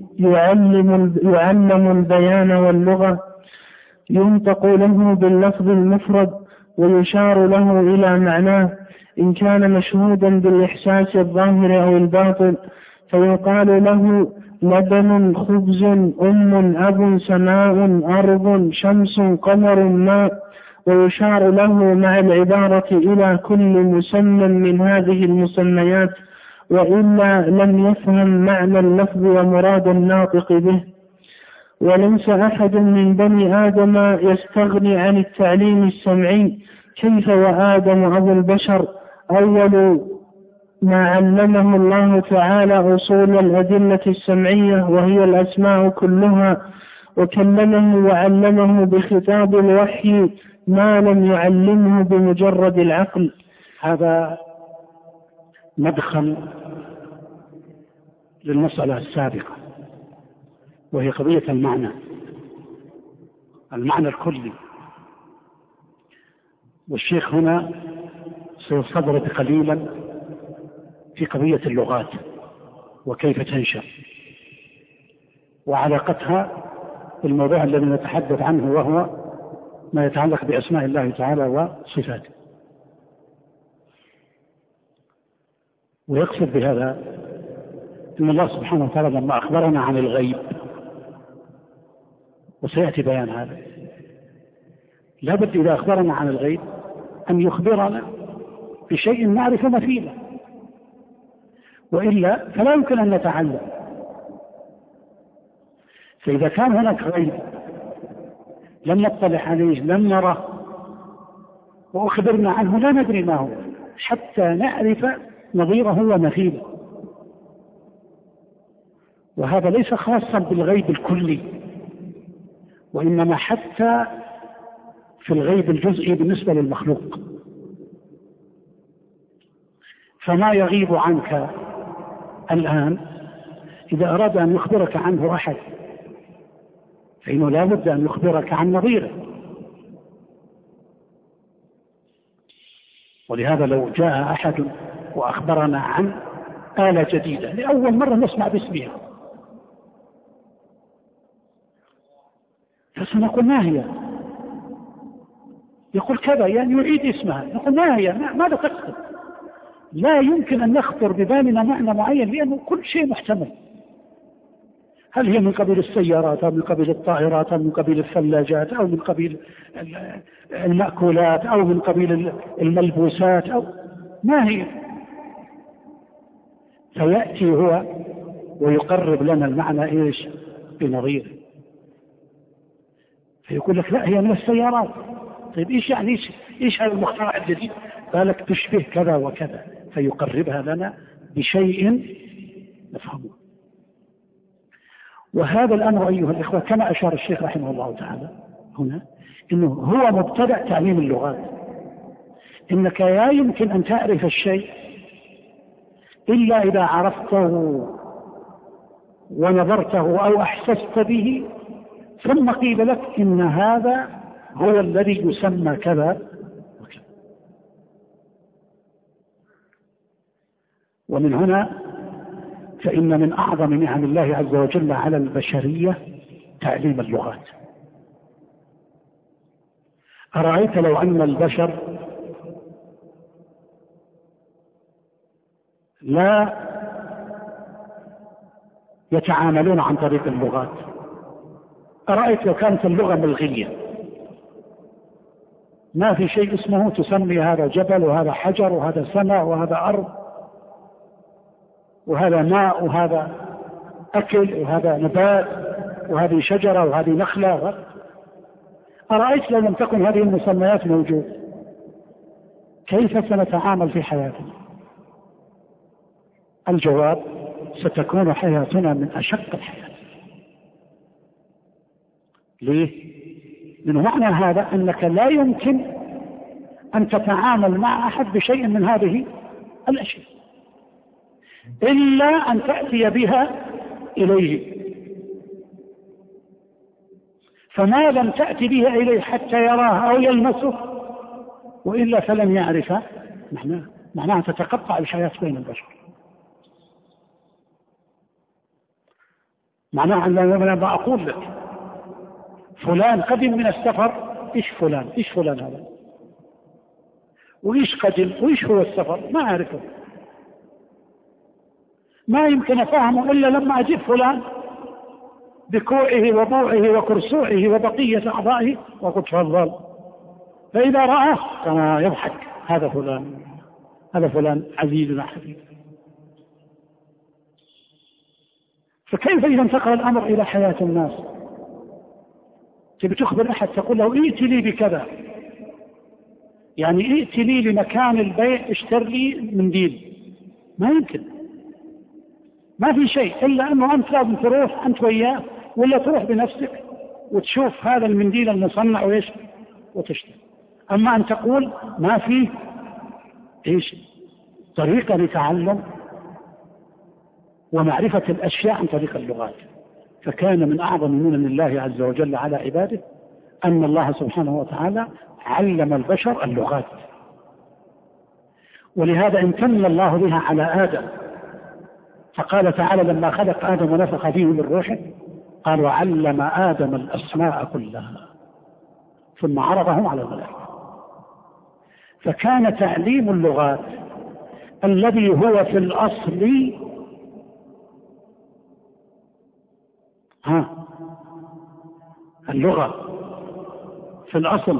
يعلم البيان واللغة، ينطق له باللفظ المفرد ويشار له إلى معناه إن كان مشهودا بالإحساس الظاهر أو الباطن، فيقال له لبن، خبز، أب، سماء، أرض، شمس، قمر، ماء، ويشار له مع العبارة إلى كل مسمى من هذه المسميات، وإلا لم يفهم معنى اللفظ ومراد الناطق به. وليس أحد من بني آدم يستغني عن التعليم السمعي، كيف وآدم أبو البشر أول ما علمه الله تعالى أصول الأدلة السمعية وهي الأسماء كلها، وكلمه وعلمه بخطاب الوحي ما لم يعلمه بمجرد العقل. هذا مدخل للمسألة السابقة، وهي قضية المعنى الكلي. والشيخ هنا سيستدرك قليلا في قضية اللغات وكيف تنشأ وعلاقتها بالموضوع الذي نتحدث عنه، وهو ما يتعلق بأسماء الله تعالى وصفاته. ويقصد بهذا أن الله سبحانه وتعالى لما أخبرنا عن الغيب، وسيأتي بيان هذا، لابد إذا أخبرنا عن الغيب أن يخبرنا بشيء نعرف مثيله، وإلا فلا يمكن أن نتعلم. فإذا كان هناك غيب لم نطلع عليه، لم نره، وأخبرنا عنه لا ندري ما هو حتى نعرف نظيره ومثيله. وهذا ليس خاصا بالغيب الكلي، وإنما حتى في الغيب الجزئي بالنسبة للمخلوق. فما يغيب عنك الآن إذا أراد أن يخبرك عنه أحد فإنه لا بد أن يخبرك عن نظيره. ولهذا لو جاء أحد وأخبرنا عن آلة جديدة لأول مرة نسمع باسمها فسنقول ما هي؟ يقول كذا، يعني يعيد اسمها، نقول ما هي؟ ماذا تقصد؟ لا يمكن أن نخطر ببالنا معنى معين لأنه كل شيء محتمل. هل هي من قبيل السيارات أو من قبيل الطائرات أو من قبيل الثلاجات أو من قبيل المأكولات أو من قبيل الملبوسات أو ما هي؟ فيأتي هو ويقرب لنا المعنى إيش؟ بنظيره. فيقول لك لا هي من السيارات. طيب إيش يعني إيش هذا المخترع الجديد؟ قالك تشبه كذا وكذا، فيقربها لنا بشيء نفهمه. وهذا الأمر أيها الإخوة كما أشار الشيخ رحمه الله تعالى هنا إنه هو مبتدأ تعليم اللغات. إنك لا يمكن أن تعرف الشيء إلا إذا عرفته ونظرته أو أحسست به، ثم قيل لك إن هذا هو الذي يسمى كذا وكذا. ومن هنا فإن من أعظم نعم الله عز وجل على البشرية تعليم اللغات. أرأيت لو أن البشر لا يتعاملون عن طريق اللغات؟ أرأيت لو كانت اللغة ملغية، ما في شيء اسمه تسمي هذا جبل وهذا حجر وهذا سماء وهذا أرض وهذا ماء وهذا أكل وهذا نبات وهذه شجرة وهذه نخلة. أرأيت لو لم تكن هذه المسميات موجودة كيف سنتعامل في حياتنا؟ الجواب ستكون حياتنا من أشق الحياة. ليه؟ لأنه معنى هذا أنك لا يمكن أن تتعامل مع أحد بشيء من هذه الأشياء إلا أن تأتي بها إليه. فما لم تأتي بها إليه حتى يراه أو يلمسه وإلا فلن يعرف معناها تتقطع الحياة بين البشر. معناها أن لما أقول لك فلان قدم من السفر، إيش فلان هذا؟ وإيش قدم؟ وإيش هو السفر؟ ما أعرفه، ما يمكن أفهمه إلا لما أجيب فلان بكوعه وضوعه وكرسوعه وبقية أعضائه وقل تفضل. فإذا رآه كما يضحك هذا فلان عزيزنا حبيب. فكيف إذا انتقل الأمر إلى حياة الناس؟ تبي تخبر أحد تقول له ائت لي بكذا، يعني ائت لي لمكان البيع اشتر لي منديل، ما يمكن، ما في شيء إلا أنه أنت لازم تروح أنت وياه ولا تروح بنفسك وتشوف هذا المنديل المصنع وإيش وتشتري. أما أن تقول ما فيه إيش طريقة لتعلم ومعرفة الأشياء عن طريق اللغات. فكان من أعظم منن الله عز وجل على عباده أن الله سبحانه وتعالى علم البشر اللغات. ولهذا امتن الله بها على آدم، فقال تعالى لما خلق آدم ونفخ فيه من روحه قال وعلم آدم الأسماء كلها ثم عرضهم على الملائكة. فكان تعليم اللغات الذي هو في الأصل اللغة في الأصل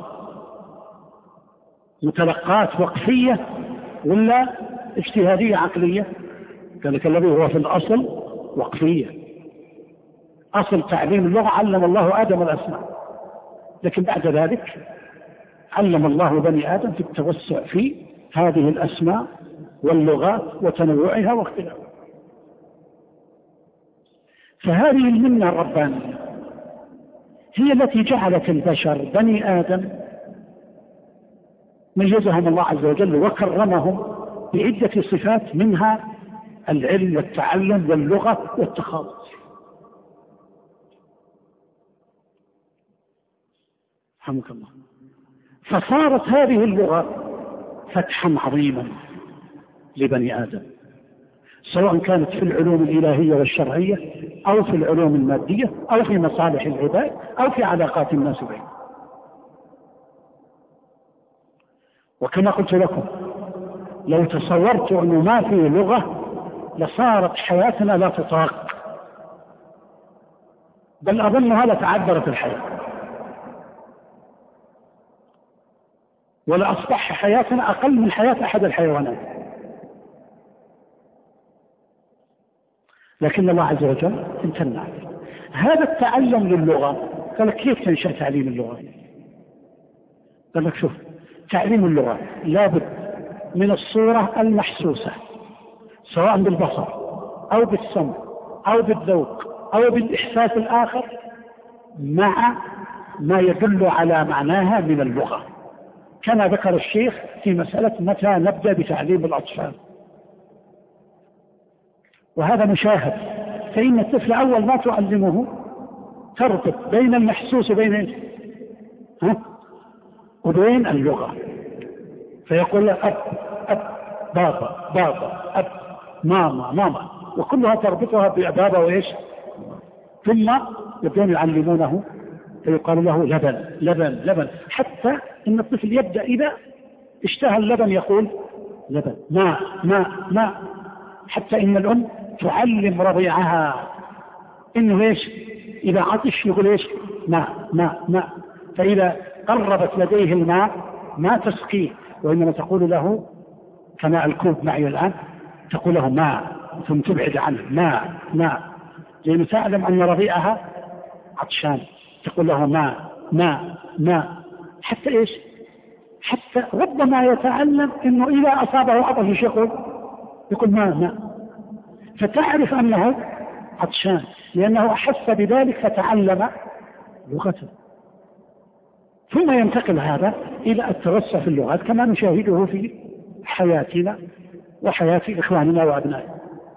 متلقات وقفية ولا اجتهادية عقلية؟ ذلك الذي هو في الأصل وقفية. أصل تعليم اللغة علم الله آدم الأسماء، لكن بعد ذلك علم الله بني آدم في التوسع في هذه الأسماء واللغات وتنوعها واختلافها. فهذه المنة الربانية هي التي جعلت البشر بني آدم ميزهم الله عز وجل وكرمهم بعدة صفات، منها العلم والتعلم واللغة والتخاطب. رحمك الله. فصارت هذه اللغة فتحا عظيما لبني آدم، سواء كانت في العلوم الإلهية والشرعية أو في العلوم المادية أو في مصالح العباد أو في علاقات الناس بينهم. وكما قلت لكم لو تصورت أنه ما في لغة لصارت حياتنا لا تطاق، بل أظنها لتعذرت الحياة، ولأصبح حياتنا أقل من حياة أحد الحيوانات. لكن الله عز وجل امتن عليه. هذا التعلم للغة قال لك كيف تنشأ تعليم اللغة؟ قال لك شوف، تعليم اللغة لابد من الصورة المحسوسة سواء بالبصر أو بالسمع أو بالذوق أو بالإحساس الآخر مع ما يدل على معناها من اللغة، كما ذكر الشيخ في مسألة متى نبدأ بتعليم الأطفال. وهذا مشاهد، فإن الطفل أول ما تعلمه تربط بين المحسوس وبين وبين اللغة، فيقول أب أب، بابا بابا، أب ماما ماما، وكلها تربطها ببابا وإيش، ثم يبدون يعلمونه فيقال له لبن لبن لبن، حتى إن الطفل يبدأ إذا اشتهى اللبن يقول لبن، ماء ماء ماء، حتى إن الأم تعلم رضيعها إنه إيش، إذا عطش يقول إيش، ماء ماء ماء، فإذا قربت لديه الماء ما تسقيه، وإنما تقول له كماء الكوب معي الآن، تقول له ماء ثم تبعد عنه ماء ماء، لأنه تعلم أن رضيعها عطشان، تقول له ماء ماء ماء، حتى إيش، حتى ربما يتعلم إنه إذا أصابه عطش يقول ماء ماء، فتعرف أنه عطشان لأنه أحس بذلك فتعلم لغته. ثم ينتقل هذا إلى التوسع في اللغات كما نشاهده في حياتنا وحياة إخواننا وأبنائنا.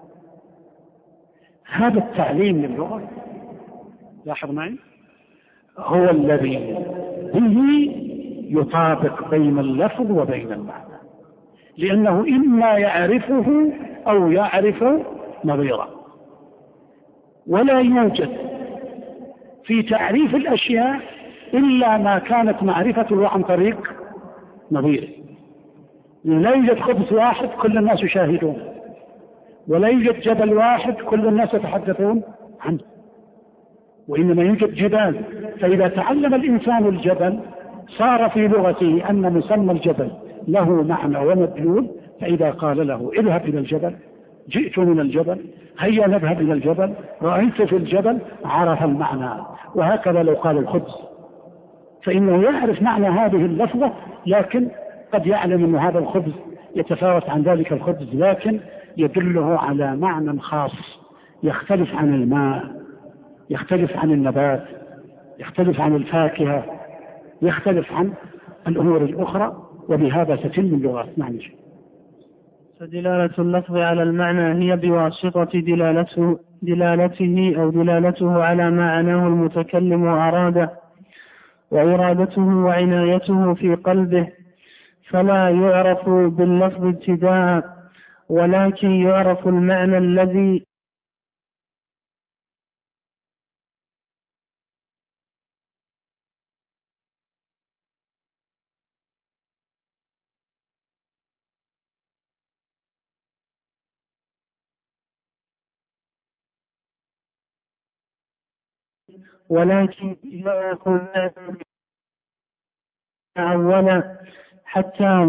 هذا التعليم للغة لاحظ معي هو الذي به يطابق بين اللفظ وبين المعنى، لأنه إما يعرفه أو يعرف نظيره، ولا يوجد في تعريف الأشياء إلا ما كانت معرفته عن طريق نظيره. لا يوجد خبز واحد كل الناس يشاهدون، ولا يوجد جبل واحد كل الناس يتحدثون عنه، وإنما يوجد جبال، فإذا تعلم الإنسان الجبل صار في لغته أن مسمى الجبل له معنى ومدلول، فإذا قال له اذهب إلى الجبل، جئت من الجبل، هيا نذهب إلى الجبل، رأيت في الجبل، عرف المعنى. وهكذا لو قال الخبز فإنه يعرف معنى هذه اللفظة، لكن قد يعلم أن هذا الخبز يتفاوت عن ذلك الخبز، لكن يدله على معنى خاص يختلف عن الماء، يختلف عن النبات، يختلف عن الفاكهة، يختلف عن الأمور الأخرى، وبهذا تتم اللغات. نعم. فدلالة اللفظ على المعنى هي بواسطة دلالته أو دلالته على ما عناه المتكلم وأراده، وإرادته وعنايته في قلبه، فلا يعرف باللفظ ابتداء، ولكن يعرف المعنى الذي يعرف أولا حتى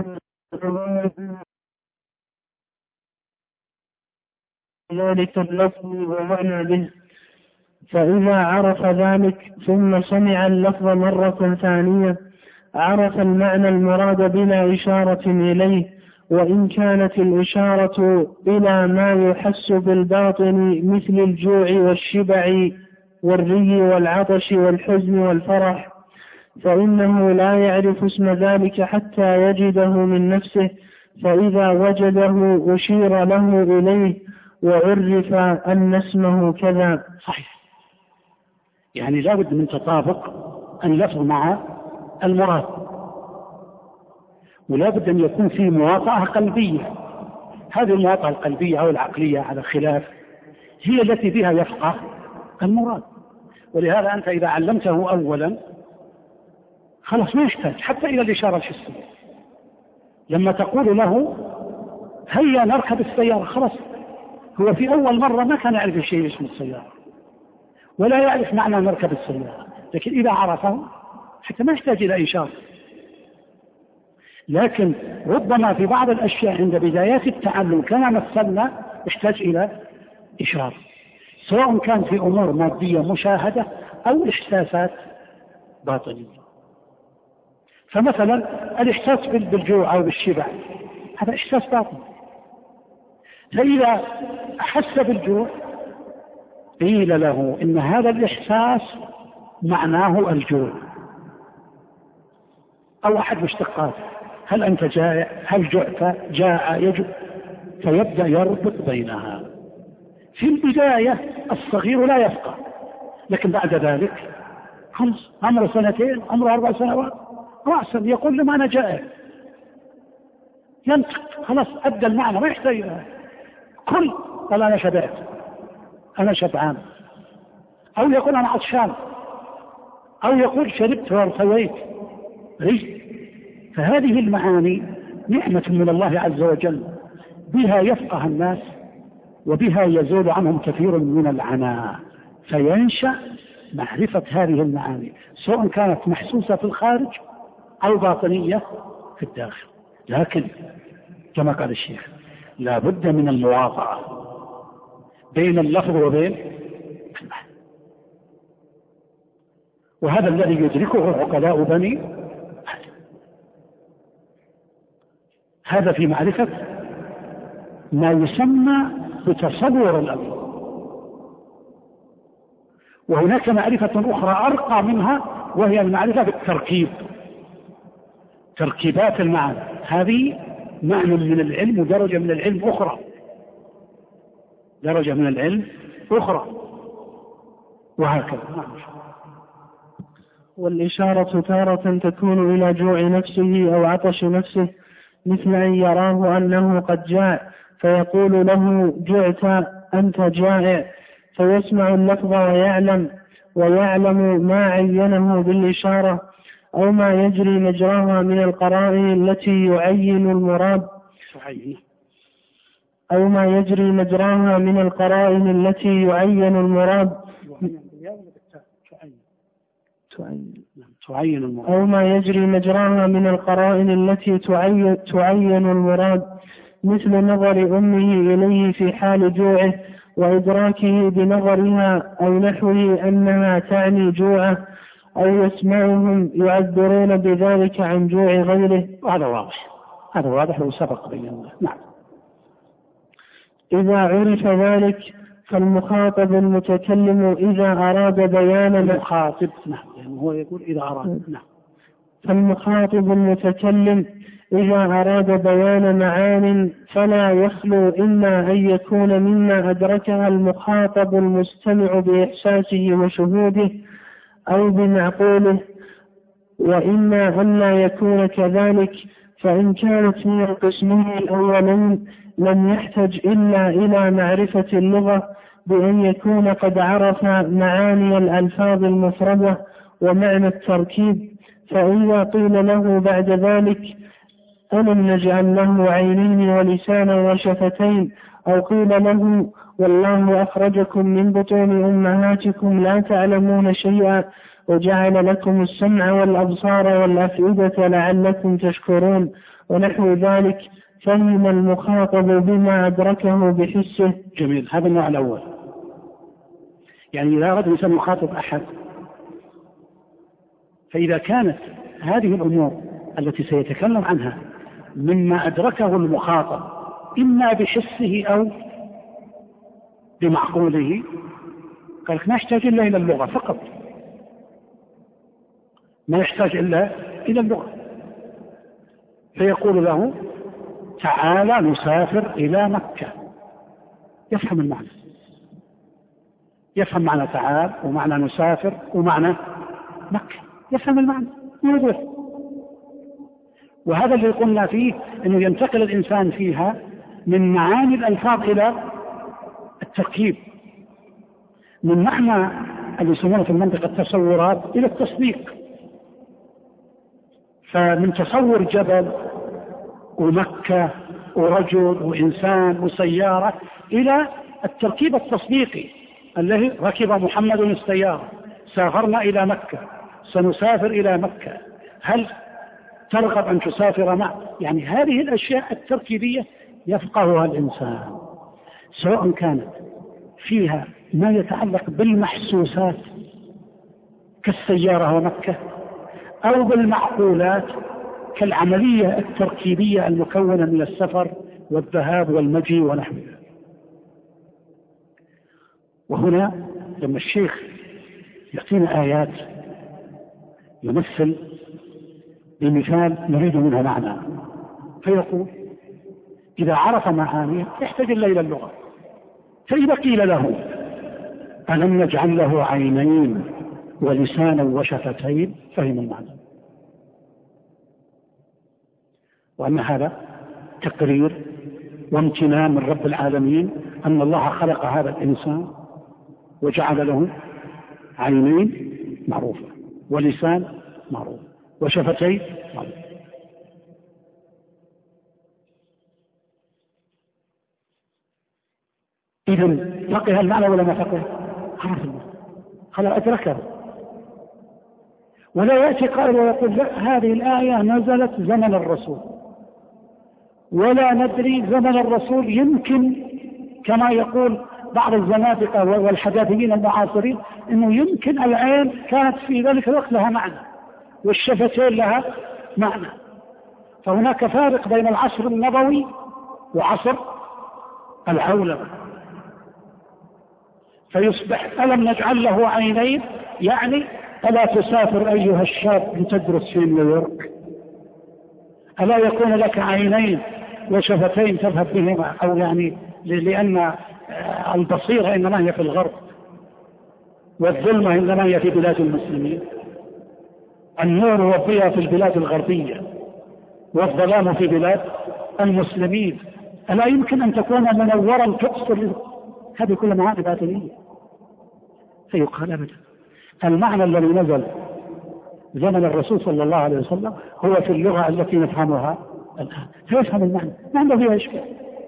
ذلك اللفظ ومعنى به، فإذا عرف ذلك ثم سمع اللفظ مرة ثانية عرف المعنى المراد بلا إشارة إليه، وإن كانت الإشارة إلى ما يحس بالباطن مثل الجوع والشبع والري والعطش والحزن والفرح، فإنه لا يعرف اسم ذلك حتى يجده من نفسه، فإذا وجده أشير له إليه وعرف أن اسمه كذا. صحيح، يعني لا بد من تطابق اللفظ مع المراد، ولا بد أن يكون في مواطأة قلبية. هذه المواطأة القلبية أو العقلية على خلاف هي التي بها يفقه المراد. ولهذا أنت إذا علمته أولا خلاص ما يحتاج حتى إلى الإشارة الحسية. لما تقول له هيا نركب السيارة، خلاص هو في أول مرة ما كان يعرف شيء اسمه السيارة ولا يعرف معنى نركب السيارة، لكن إذا عرفه حتى ما يحتاج إلى إشارة. لكن ربما في بعض الأشياء عند بدايات التعلم كما مثلنا يحتاج إلى إشارة، سواء كان في أمور مادية مشاهدة أو إحساسات باطنية. فمثلا الإحساس بالجوع أو بالشبع هذا إحساس باطني، فإذا أحس بالجوع قيل له إن هذا الإحساس معناه الجوع أو أحد مشتقاته، هل أنت جائع؟ هل جعت؟ جاء يجوع، فيبدأ يربط بينها. في البداية الصغير لا يفقه، لكن بعد ذلك خمس عمره 2 عمره 4 سنوات رأسا يقول لما أنا جائع، ينطق خلاص أدى المعنى ما يحتاج كل قال أنا شبعت أنا شبعان، أو يقول أنا عطشان، أو يقول شربت وارتويت رجل. فهذه المعاني نعمة من الله عز وجل، بها يفقه الناس وبها يزول عنهم كثير من العناء، فينشأ معرفة هذه المعاني سواء كانت محسوسة في الخارج أو باطنية في الداخل. لكن كما قال الشيخ لا بد من المواطأة بين اللفظ وبين المعنى، وهذا الذي يدركه عقلاء بني آدم. هذا في معرفة ما يسمى بتصور الأمر. وهناك معرفة أخرى أرقى منها وهي المعرفة بالتركيب، تركيبات المعنى، هذه معنى من العلم ودرجة من العلم أخرى، درجة من العلم أخرى، وهكذا. والإشارة تارة تكون إلى جوع نفسه أو عطش نفسه، مثل أن يراه أنه قد جاع فيقول له جعت أنت جائع، فيسمع اللفظ ويعلم ما عينه بالإشارة، أو ما يجري مجراها من القرائن التي يعين المراد، أو ما يجري مجراها من القرائن التي يعين المراد، أو ما يجري مجراها من القرائن التي تعين المراد، مثل نظر أمه إليه في حال جوعه وإدراكه بنظرها أو نحوه أنها تعني جوعه، أو يسمعهم يعبرون بذلك عن جوع غيره. هذا واضح، هذا واضح وسبق بينا. نعم. إذا عرف ذلك فالمخاطب المتكلم إذا أراد بيان المخاطب، نعم، يعني هو يقول إذا أراد، نعم، فالمخاطب المتكلم إذا أراد بيان معان فلا يخلو إما أن يكون مما أدركها المخاطب المستمع بإحساسه وشهوده أو بمعقوله، وإما أن لا يكون كذلك، فإن كانت من القسمين الأولين لم يحتج إلا إلى معرفة اللغة بأن يكون قد عرف معاني الألفاظ المفردة ومعنى التركيب. فإذا قيل له بعد ذلك ألم نجعل له عينين ولسانا وشفتين، أو قيل له والله أخرجكم من بطون أمهاتكم لا تعلمون شيئا وجعل لكم السمع والأبصار والأفئدة لعلكم تشكرون ونحو ذلك، فهم المخاطب بما أدركه بحسه. جميل، هذا النوع الأول. يعني إذا أراد الإنسان يخاطب أحد، فإذا كانت هذه الأمور التي سيتكلم عنها مما أدركه المخاطب إما بحسه أو بمعقوله، قال ما يحتاج إلا إلى اللغة فقط، ما يحتاج إلا إلى اللغة، فيقول له تعالى نسافر إلى مكة، يفهم المعنى، يفهم معنى تعال ومعنى نسافر ومعنى مكة، يفهم المعنى موجود. وهذا اللي قلنا فيه أنه ينتقل الإنسان فيها من معاني الألفاظ إلى التركيب، من معنى اللي يسمونه في المنطقة التصورات إلى التصديق. فمن تصور جبل ومكة ورجل وإنسان وسيارة إلى التركيب التصديقي الذي ركب محمد السيارة، سافرنا إلى مكة، سنسافر إلى مكة، هل ترغب أن تسافر معه؟ يعني هذه الأشياء التركيبية يفقهها الإنسان، سواء كانت فيها ما يتعلق بالمحسوسات كالسيارة ومكة، أو بالمعقولات كالعملية التركيبية المكونة من السفر والذهاب والمجيء ونحوها. وهنا لما الشيخ يعطينا آيات يمثل بمثال نريد منها معنى، فيقول إذا عرف معانيه يحتاج إلى اللغة. فإذا قيل له ألم نجعل له عينين ولسانا وشفتين فهم المعنى، وأن هذا تقرير وامتنان من رب العالمين أن الله خلق هذا الإنسان وجعل له عينين معروفة ولسان معروف وشفتين معروف. إذن فقه المعنى ولا ما فقه؟ عرف المعنى خلاص أدركه. ولا يأتي قائل ويقول لا هذه الآية نزلت زمن الرسول، ولا ندري زمن الرسول يمكن كما يقول بعض الزنادقة والحداثيين المعاصرين أنه يمكن العين كانت في ذلك الوقت لها معنى والشفتين لها معنى. فهناك فارق بين العصر النبوي وعصر العولمة. فيصبح ألم نجعل له عينين يعني ألا تسافر أيها الشاب لتدرس في نيويورك؟ ألا يكون لك عينين وشفتين تذهب بهما؟ أو يعني لأن البصيرة إنما هي في الغرب والظلمة إنما هي في بلاد المسلمين، النور والضياء في البلاد الغربية والظلام في بلاد المسلمين. ألا يمكن أن تكون منورا تبصر؟ هذه كل معاني باطنية. فيقال أبدا المعنى الذي نزل زمن الرسول صلى الله عليه وسلم هو في اللغة التي نفهمها الآن، فيفهم المعنى ما عنده فيها إشكال.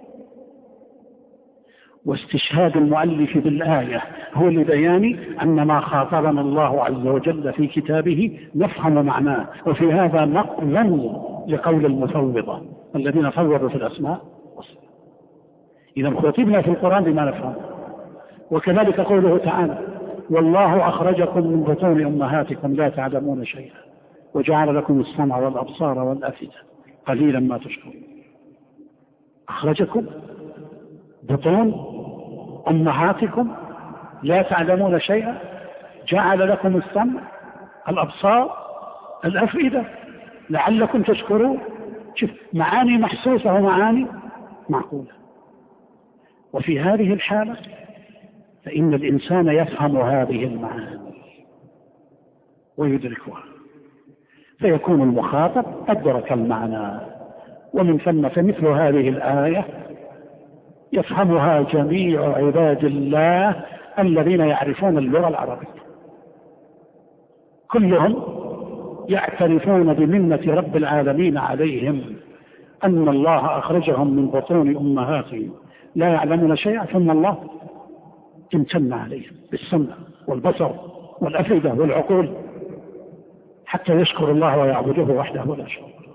واستشهاد المؤلف بالآية هو لبيان أن ما خاطبنا الله عز وجل في كتابه نفهم معناه، وفي هذا نقلا لقول المفوضة الذين فوضوا في الأسماء والصفات. إذا خاطبنا في القرآن بما نفهم. وكذلك قوله تعالى والله أخرجكم من بطون أمهاتكم لا تعلمون شيئا وجعل لكم السمع والأبصار والأفئدة قليلا ما تشكرون. أخرجكم بطون أمهاتكم لا تعلمون شيئا، جعل لكم السمع الأبصار الأفئدة لعلكم تشكرون. شوف معاني محسوسة ومعاني معقولة. وفي هذه الحالة فإن الإنسان يفهم هذه المعاني ويدركها، فيكون المخاطب أدرك المعنى. ومن ثم فمثل هذه الآية يفهمها جميع عباد الله الذين يعرفون اللغة العربية، كلهم يعترفون بمنة رب العالمين عليهم أن الله أخرجهم من بطون أمهاتهم لا يعلمون شيئا، ثم الله امتن عليهم بالسمع والبصر والأفئدة والعقول حتى يشكر الله ويعبده وحده ولا شريك له.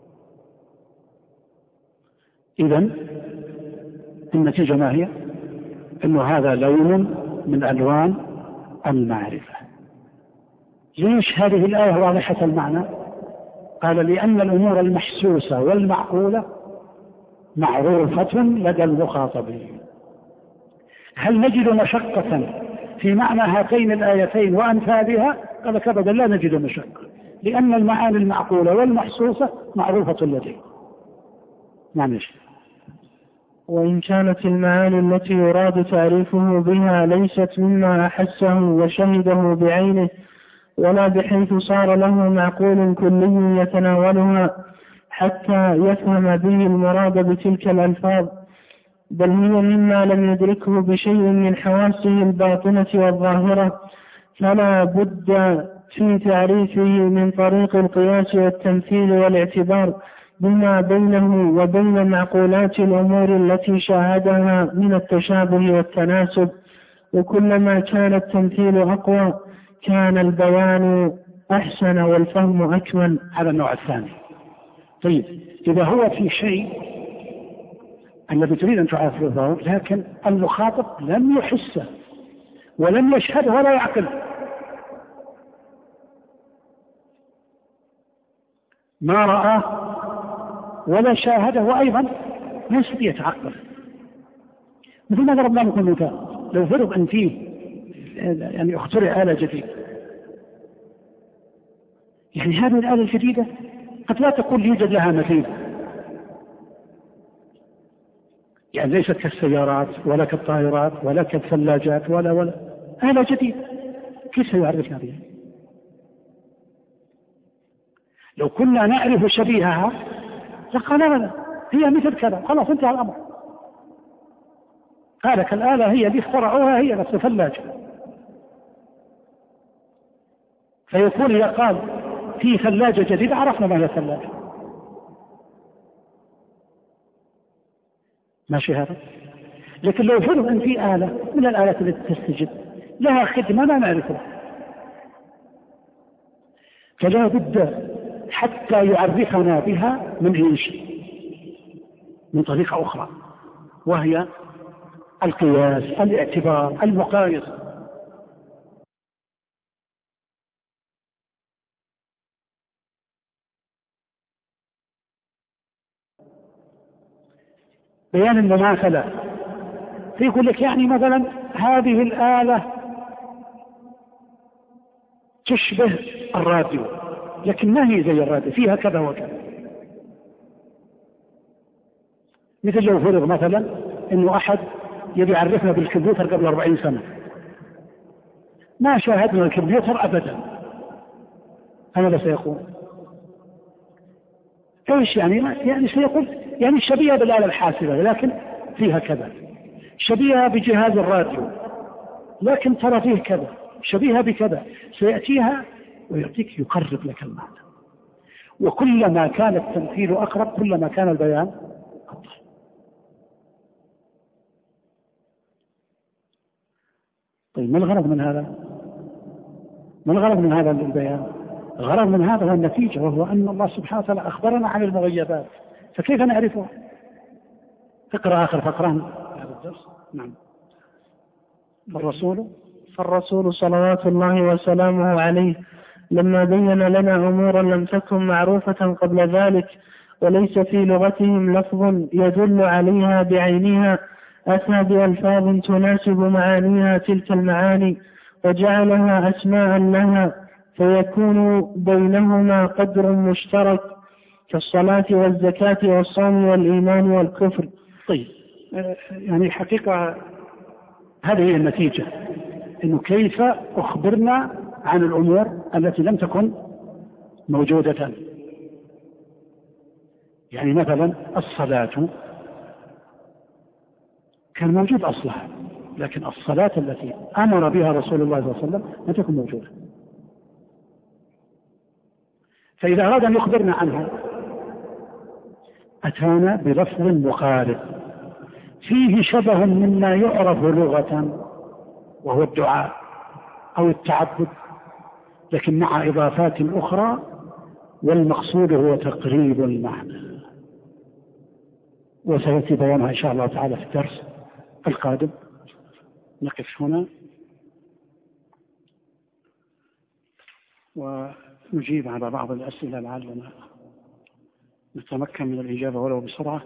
إذن النتيجة ما هي؟ إنه هذا لون من ألوان المعرفة. ليش هذه الآية واضحة المعنى؟ قال لأن الأمور المحسوسة والمعقولة معروفة لدى المخاطبين. هل نجد مشقة في معنى هاتين الآيتين وأمثالها؟ قال كبدا لا نجد مشقة، لأن المعاني المعقولة والمحسوسة معروفة لديه. معلش. وإن كانت المعاني التي يراد تعريفه بها ليست مما أحسه وشهده بعينه ولا بحيث صار له معقول كلي يتناولها حتى يفهم به المراد بتلك الألفاظ، بل هي مما لم يدركه بشيء من حواسه الباطنة والظاهرة، فلا بد في تعريفه من طريق القياس والتمثيل والاعتبار بما بينه وبين معقولات الأمور التي شاهدها من التشابه والتناسب، وكلما كان التمثيل أقوى كان البيان أحسن والفهم أكمل. هذا النوع الثاني. طيب، إذا هو في شيء الذي تريد أن تعرفه لكن المخاطب لم يحسه ولم يشهده ولا يعقله، ما رآه ولا شاهده وأيضا ما يستطيع يتعقل، مثل ما ضربنا لكم مثال. لو فرض أن فيه يعني اخترع آلة جديدة، يعني هذه الآلة الجديدة قد لا تكون يوجد لها مثيل، يعني ليست كالسيارات ولا كالطائرات ولا كالثلاجات ولا آلة جديدة، كيف سيعرفنا بها؟ لو كنا نعرف شبيهها لقال لنا هي مثل كذا، خلاص انتهى الأمر. قال كالآلة هي اللي اخترعوها هي نفس الثلاجة، فيكون إذا قال في ثلاجة جديدة عرفنا ما هي الثلاجة. ماشي هذا. لكن لو فرض أن في آلة من الآلات التي تستجد لها خدمة ما نعرفها، فلا بد حتى يعرفنا بها من إيش؟ من طريقة أخرى، وهي القياس، الاعتبار، المقايسة. بيان المماثلة، فيقول لك يعني مثلا هذه الآلة تشبه الراديو لكن ما هي زي الراديو، فيها كذا وكذا. مثل لو فرض مثلا انه احد يبي يعرفنا بالكمبيوتر قبل 40 سنة، ما شاهدنا الكمبيوتر ابدا، هذا سيقول ايش يعني سيقول يعني شبيهة بالآلة الحاسبة لكن فيها كذا، شبيهة بجهاز الراديو لكن ترى فيه كذا، شبيهة بكذا، سيأتيها ويعطيك يقرب لك المعنى. وكلما كان التمثيل أقرب كلما كان البيان أفضل. طيب، ما الغرض من هذا؟ ما الغرض من هذا البيان؟ الغرض من هذا هو النتيجة، وهو أن الله سبحانه وتعالى أخبرنا عن المغيبات، فكيف نعرفها؟ اقرأ آخر فقرة هذا الدرس. نعم. فالرسول صلوات الله وسلامه عليه لما بين لنا أمورا لم تكن معروفة قبل ذلك وليس في لغتهم لفظ يدل عليها بعينها، أتى بألفاظ تناسب معانيها تلك المعاني وجعلها أسماء لها، فيكون بينهما قدر مشترك كالصلاة والزكاة والصوم والإيمان والكفر. طيب، يعني حقيقة هذه هي النتيجة، إنه كيف أخبرنا عن الأمور التي لم تكن موجودة. يعني مثلا الصلاة كان موجود أصلها، لكن الصلاة التي أمر بها رسول الله صلى الله عليه وسلم لم تكن موجودة، فإذا أراد أن يخبرنا عنها أتانا بلفظ مقارب فيه شبه مما يعرف لغة وهو الدعاء أو التعبد، لكن مع إضافات أخرى، والمقصود هو تقريب المعنى، وسيأتي بيانها إن شاء الله تعالى في الدرس القادم. نقف هنا ونجيب على بعض الأسئلة لعلنا نتمكن من الإجابة ولو بسرعة.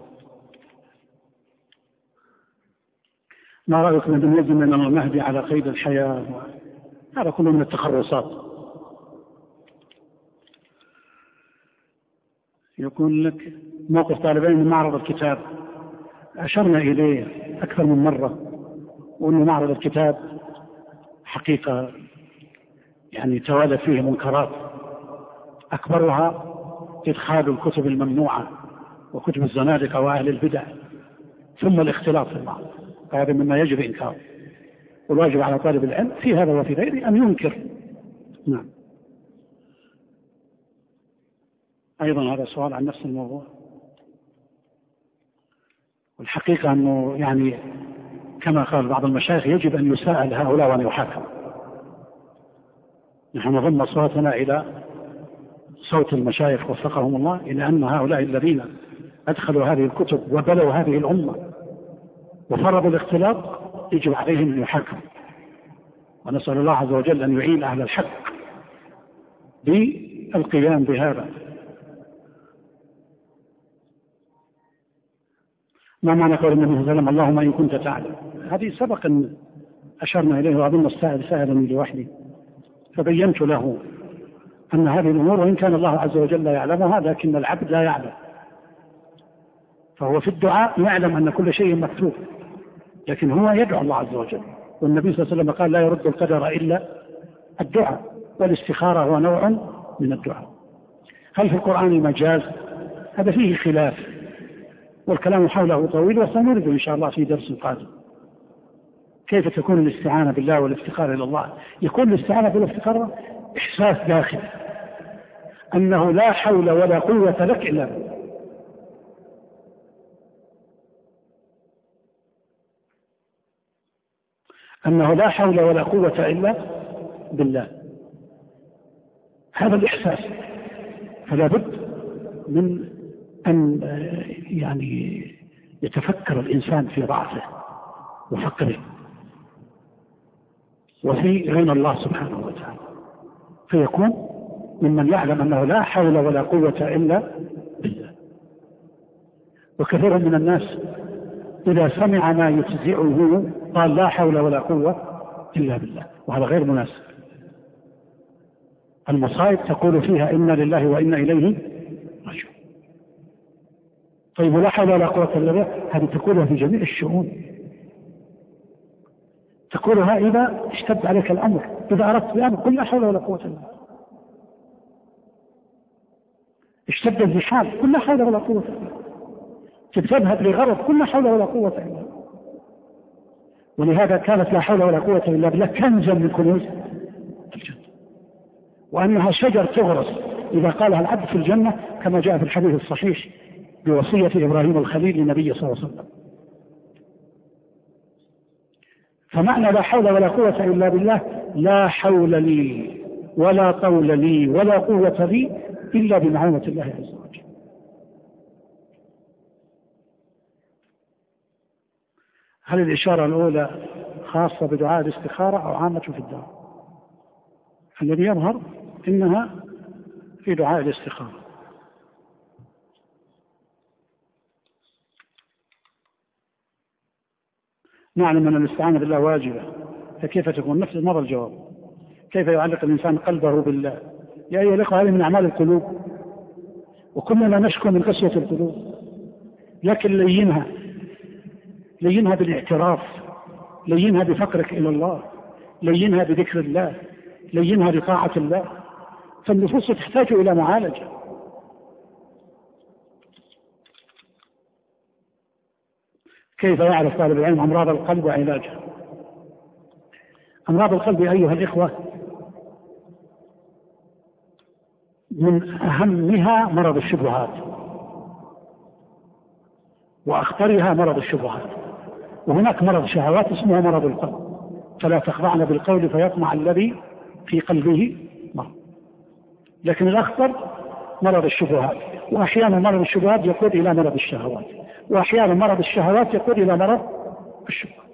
ما رأيكم أن نلزم من المهدي على قيد الحياة؟ هذا كله من التخرصات. يقول لك موقف طالبين من معرض الكتاب، أشرنا إليه أكثر من مرة، وأن معرض الكتاب حقيقة يعني توالت فيه منكرات، أكبرها إدخال الكتب الممنوعة وكتب الزنادقة وأهل البدع، ثم الاختلاط في البعض، هذا مما يجب إنكاره، والواجب على طالب العلم في هذا وفي غيره أن ينكر. نعم. أيضا هذا سؤال عن نفس الموضوع، والحقيقة أنه يعني كما قال بعض المشايخ يجب أن يساءل هؤلاء وأن يحاكم. نحن نضم أصواتنا إلى صوت المشايخ وفقهم الله، إلى أن هؤلاء الذين أدخلوا هذه الكتب وبلوا هذه الأمة وفرضوا الاختلاط يجب عليهم أن يحاكم، ونسأل الله عز وجل أن يعين أهل الحق بالقيام بهذا. ما معنى قول النبي صلى الله عليه وسلم اللهم إن كنت تعلم؟ هذه سبق أن أشرنا إليه، وأظن السائل سألني لوحدي فبينت له أن هذه الأمور وإن كان الله عز وجل يعلمها لكن العبد لا يعلم، فهو في الدعاء يعلم أن كل شيء مكتوب، لكن هو يدعو الله عز وجل، والنبي صلى الله عليه وسلم قال لا يرد القدر إلا الدعاء، والاستخارة هو نوع من الدعاء. هل في القرآن مجاز؟ هذا فيه خلاف، والكلام حوله طويل، وسنرد إن شاء الله في درس قادم كيف تكون الاستعانة بالله والافتقار إلى الله. يكون الاستعانة والافتقار إحساس داخلي أنه لا حول ولا قوة لك إلا بالله، أنه لا حول ولا قوة إلا بالله، هذا الإحساس. فلا بد من أن يعني يتفكر الإنسان في ضعفه وفقره وفي غنى الله سبحانه وتعالى، فيكون ممن يعلم أنه لا حول ولا قوة إلا بالله. وكثير من الناس إذا سمع ما يجزئه قال لا حول ولا قوة إلا بالله، وهذا غير مناسب. المصائب تقول فيها إنا لله وإنا إليه راجعون. طيب لا حول ولا قوة إلا بالله هذه تقولها في جميع الشؤون، تقولها إذا اشتد عليك الأمر، إذا أردت بأمر قل لا حول ولا قوة إلا بالله، اشتد الزحام قل لا حول ولا قوة إلا بالله، تذهب لغرض قل لا حول ولا قوة إلا بالله. ولهذا كانت لا حول ولا قوة إلا بالله كنزا من كنوز الجنة، وأنها شجر تغرس إذا قالها العبد في الجنة، كما جاء في الحديث الصحيح بوصية إبراهيم الخليل للنبي صلى الله عليه وسلم. فمعنى لا حول ولا قوة إلا بالله لا حول لي ولا طول لي ولا قوة لي إلا بمعونة الله عز وجل. هل الإشارة الأولى خاصة بدعاء الاستخارة أو عامة في الدعاء؟ الذي يظهر إنها في دعاء الاستخارة. نعلم أن الاستعانة بالله واجبة، فكيف تكون؟ نفس مرة الجواب، كيف يعلق الإنسان قلبه بالله؟ يا أيها الأخوة هذه من أعمال القلوب، وكلنا نشكو من قسوة القلوب، لكن لينها بالاعتراف، لينها بفقرك إلى الله، لينها بذكر الله، لينها بطاعة الله، فالنفوس تحتاج إلى معالجة. كيف يعرف طالب العلم أمراض القلب وعلاجها؟ أمراض القلب أيها الإخوة من أهمها مرض الشبهات، وأخطرها مرض الشبهات. وهناك مرض شهوات اسمه مرض القلب، فلا تخضعن بالقول فيطمع الذي في قلبه مرض. لكن الأخطر مرض الشبهات، وأحيانا مرض الشبهات يقود إلى مرض الشهوات، وأحيانا مرض الشهوات يقود إلى مرض الشبهات.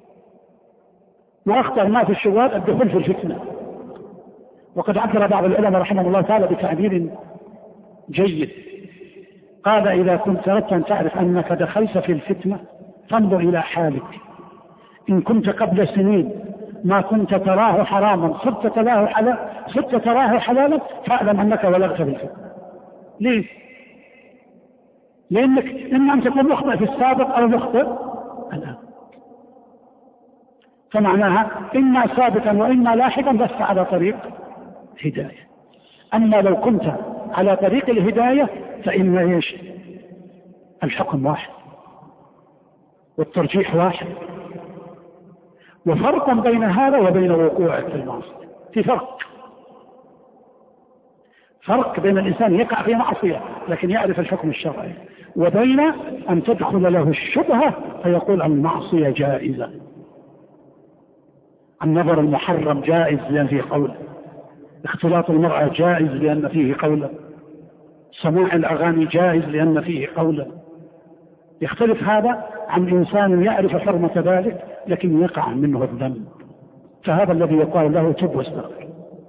وأخطر ما في الشبهات الدخول في الفتنة، وقد عبر بعض العلماء رحمه الله تعالى بتعبير جيد، قال إذا كنت أردت أن تعرف أنك دخلت في الفتنة فانظر إلى حالك، إن كنت قبل سنين ما كنت تراه حراما صرت تراه حلالا فاعلم أنك ولغت في الفتنة. ليه؟ لأنك إما أن تكون مخطئ في السابق أو مخطئ الآن، فمعناها إما سابقا وإما لاحقا بس على طريق هداية. أما لو كنت على طريق الهداية فإن إيش؟ الحكم واحد والترجيح واحد، وفرق بين هذا وبين وقوعك في المعصية. في فرق بين الإنسان يقع في معصية لكن يعرف الحكم الشرعي، وبين أن تدخل له الشبهة فيقول المعصية جائزة، النظر المحرم جائز لأن فيه قوله، اختلاط المرأة جائز لأن فيه قوله، سماع الأغاني جائز لأن فيه قوله. يختلف هذا عن إنسان يعرف حرمة ذلك لكن يقع منه الذنب، فهذا الذي يقال له تب واستغفر.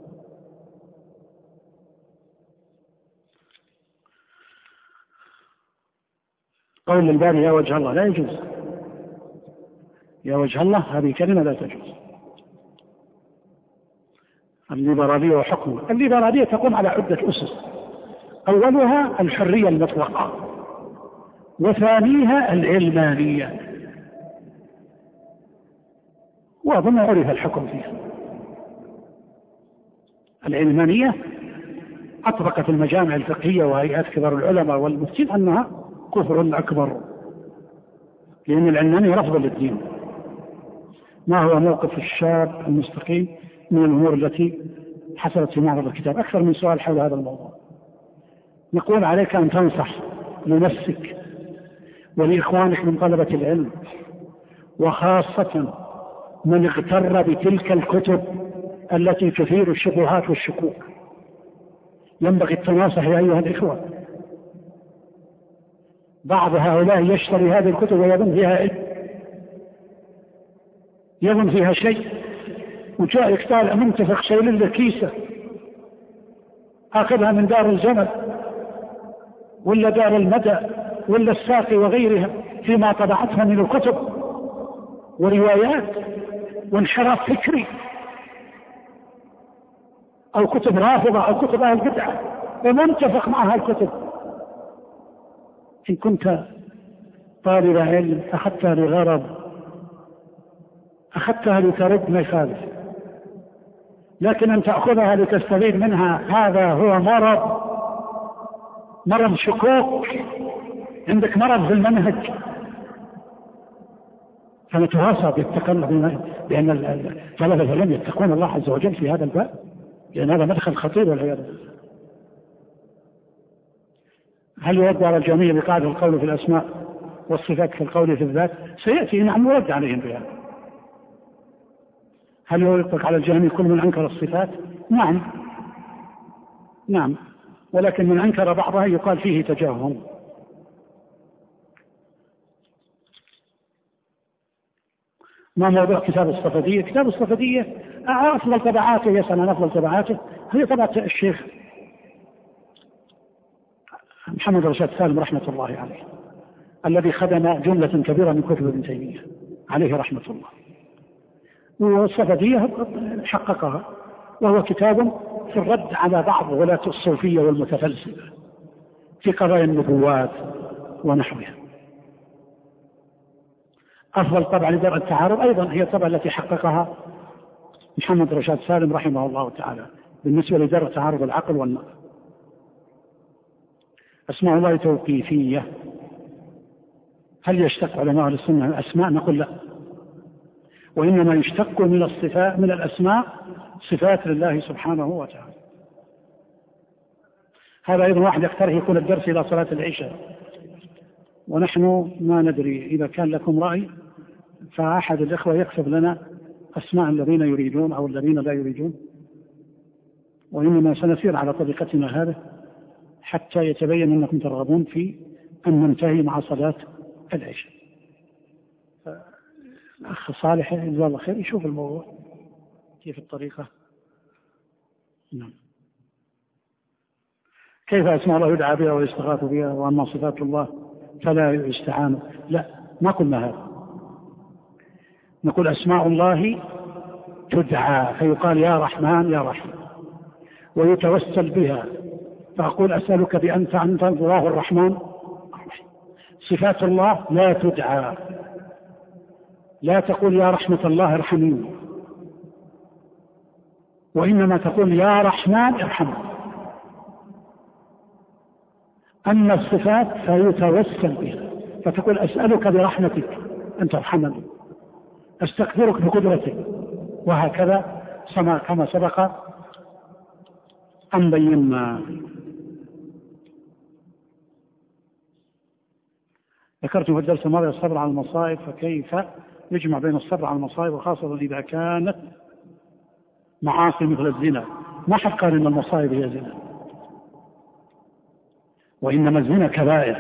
قول الباري يا وجه الله لا يجوز، يا وجه الله هذه كلمة لا تجوز. الليبرالية وحكمه، الليبرالية تقوم على عدة أسس، أولها الحرية المطلقة، وثانيها العلمانية، وأظن عرف الحكم فيها. العلمانية أطبقت المجامع الفقهية وهيئات كبار العلماء والمفتين أنها كفر أكبر، لأن العلمانية رفض للدين. ما هو موقف الشاب المستقيم من الأمور التي حصلت في معرض الكتاب؟ أكثر من سؤال حول هذا الموضوع. نقول عليك أن تنصح لنفسك ولإخوانك من طلبة العلم، وخاصة من اغتر بتلك الكتب التي تثير الشبهات والشكوك. ينبغي التناصح يا أيها الإخوة. بعض هؤلاء يشتري هذه الكتب ويظن فيها علم، يظن فيها شيء، وجاء يقتال منتفخ شايل له كيسة أخذها من دار الجمل ولا دار المدى ولا الساقي وغيرها فيما طبعتها من الكتب وروايات وانحراف فكري، أو كتب رافضة أو كتب أهل بدعة، ومنتفق معها الكتب. إن كنت طالب علم أخذتها لغرض، أخذتها لترد ما يخالف، لكن أن تأخذها لتستفيد منها هذا هو مرض شكوك، عندك مرض في المنهج. فنتواصى بالتقلب بأن طلبة العلم يتقون الله عز وجل في هذا الباب، لأن هذا مدخل خطير والعياذ بالله. هل يرد على الجميع بقاعدة القول في الأسماء والصفات كالقول في الذات؟ سيأتي نعم يرد عليهم بها. هل يطلق على الجميع كل من أنكر الصفات؟ نعم، ولكن من أنكر بعضها يقال فيه تجاهل. ما موضوع كتاب الصفدية؟ كتاب الصفدية أفضل طبعاته، يسأل عن أفضل طبعاته، هي طبعة الشيخ محمد رشاد سالم رحمة الله عليه، الذي خدم جملة كبيرة من كتب ابن تيمية عليه رحمة الله. والصفدية حققها، وهو كتاب في الرد على بعض ولاة الصوفية والمتفلسفة في قضايا النبوات ونحوها. أفضل طبعا لدرء التعارض أيضا هي الطبعة التي حققها محمد رشاد سالم رحمه الله تعالى بالنسبة لدرء تعارض العقل والنقل. أسماء الله توقيفية. هل يشتق علماء السنة الأسماء؟ نقول لا، وإنما يشتق من الصفات، من الأسماء صفات لله سبحانه وتعالى. هذا أيضا واحد يقترح يكون الدرس إلى صلاة العشاء، ونحن ما ندري إذا كان لكم رأي فأحد الإخوة يكتب لنا أسماء الذين يريدون أو الذين لا يريدون، وإنما سنسير على طريقتنا هذا حتى يتبين أنكم ترغبون في أن ننتهي مع صلاة العشاء. الأخ صالح جزاه الله خير يشوف الموضوع كيف الطريقة. نعم. كيف أسماء الله يدعى بها ويستغاث بها، وأما صفات الله فلا يستعان؟ لا، ما قلنا هذا. نقول أسماء الله تدعى، فيقال يا رحمن يا رحيم، ويتوسل بها، فأقول أسألك بأنت أنت الله الرحمن الرحيم. صفات الله لا تدعى، لا تقول يا رحمة الله ارحمني، وإنما تقول يا رحمن ارحمني. أما الصفات فيتوسل بها، فتقول أسألك برحمتك أن ترحمني، أستقدرك بقدرتك، وهكذا كما سبق أن بينا. ذكرت في الدرس الماضي الصبر على المصائب، فكيف يجمع بين الصبر على المصائب وخاصة إذا كانت معاصي مثل الزنا؟ ما حد قال إن المصائب هي زنا، وإنما الزنا كبائر،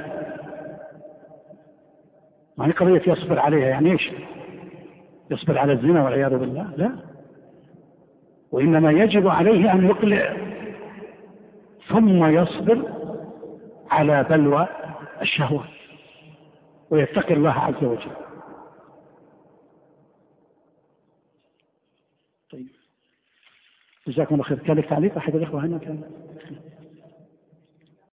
ما هي قضية يصبر عليها. يعني إيش يصبر على الزنا والعياذ بالله؟ لا، وإنما يجب عليه أن يقلع ثم يصبر على بلوى الشهوة ويتقي الله عز وجل. طيب، جزاكم الله خير. كان لك تعليق أحد الإخوة هنا؟ كان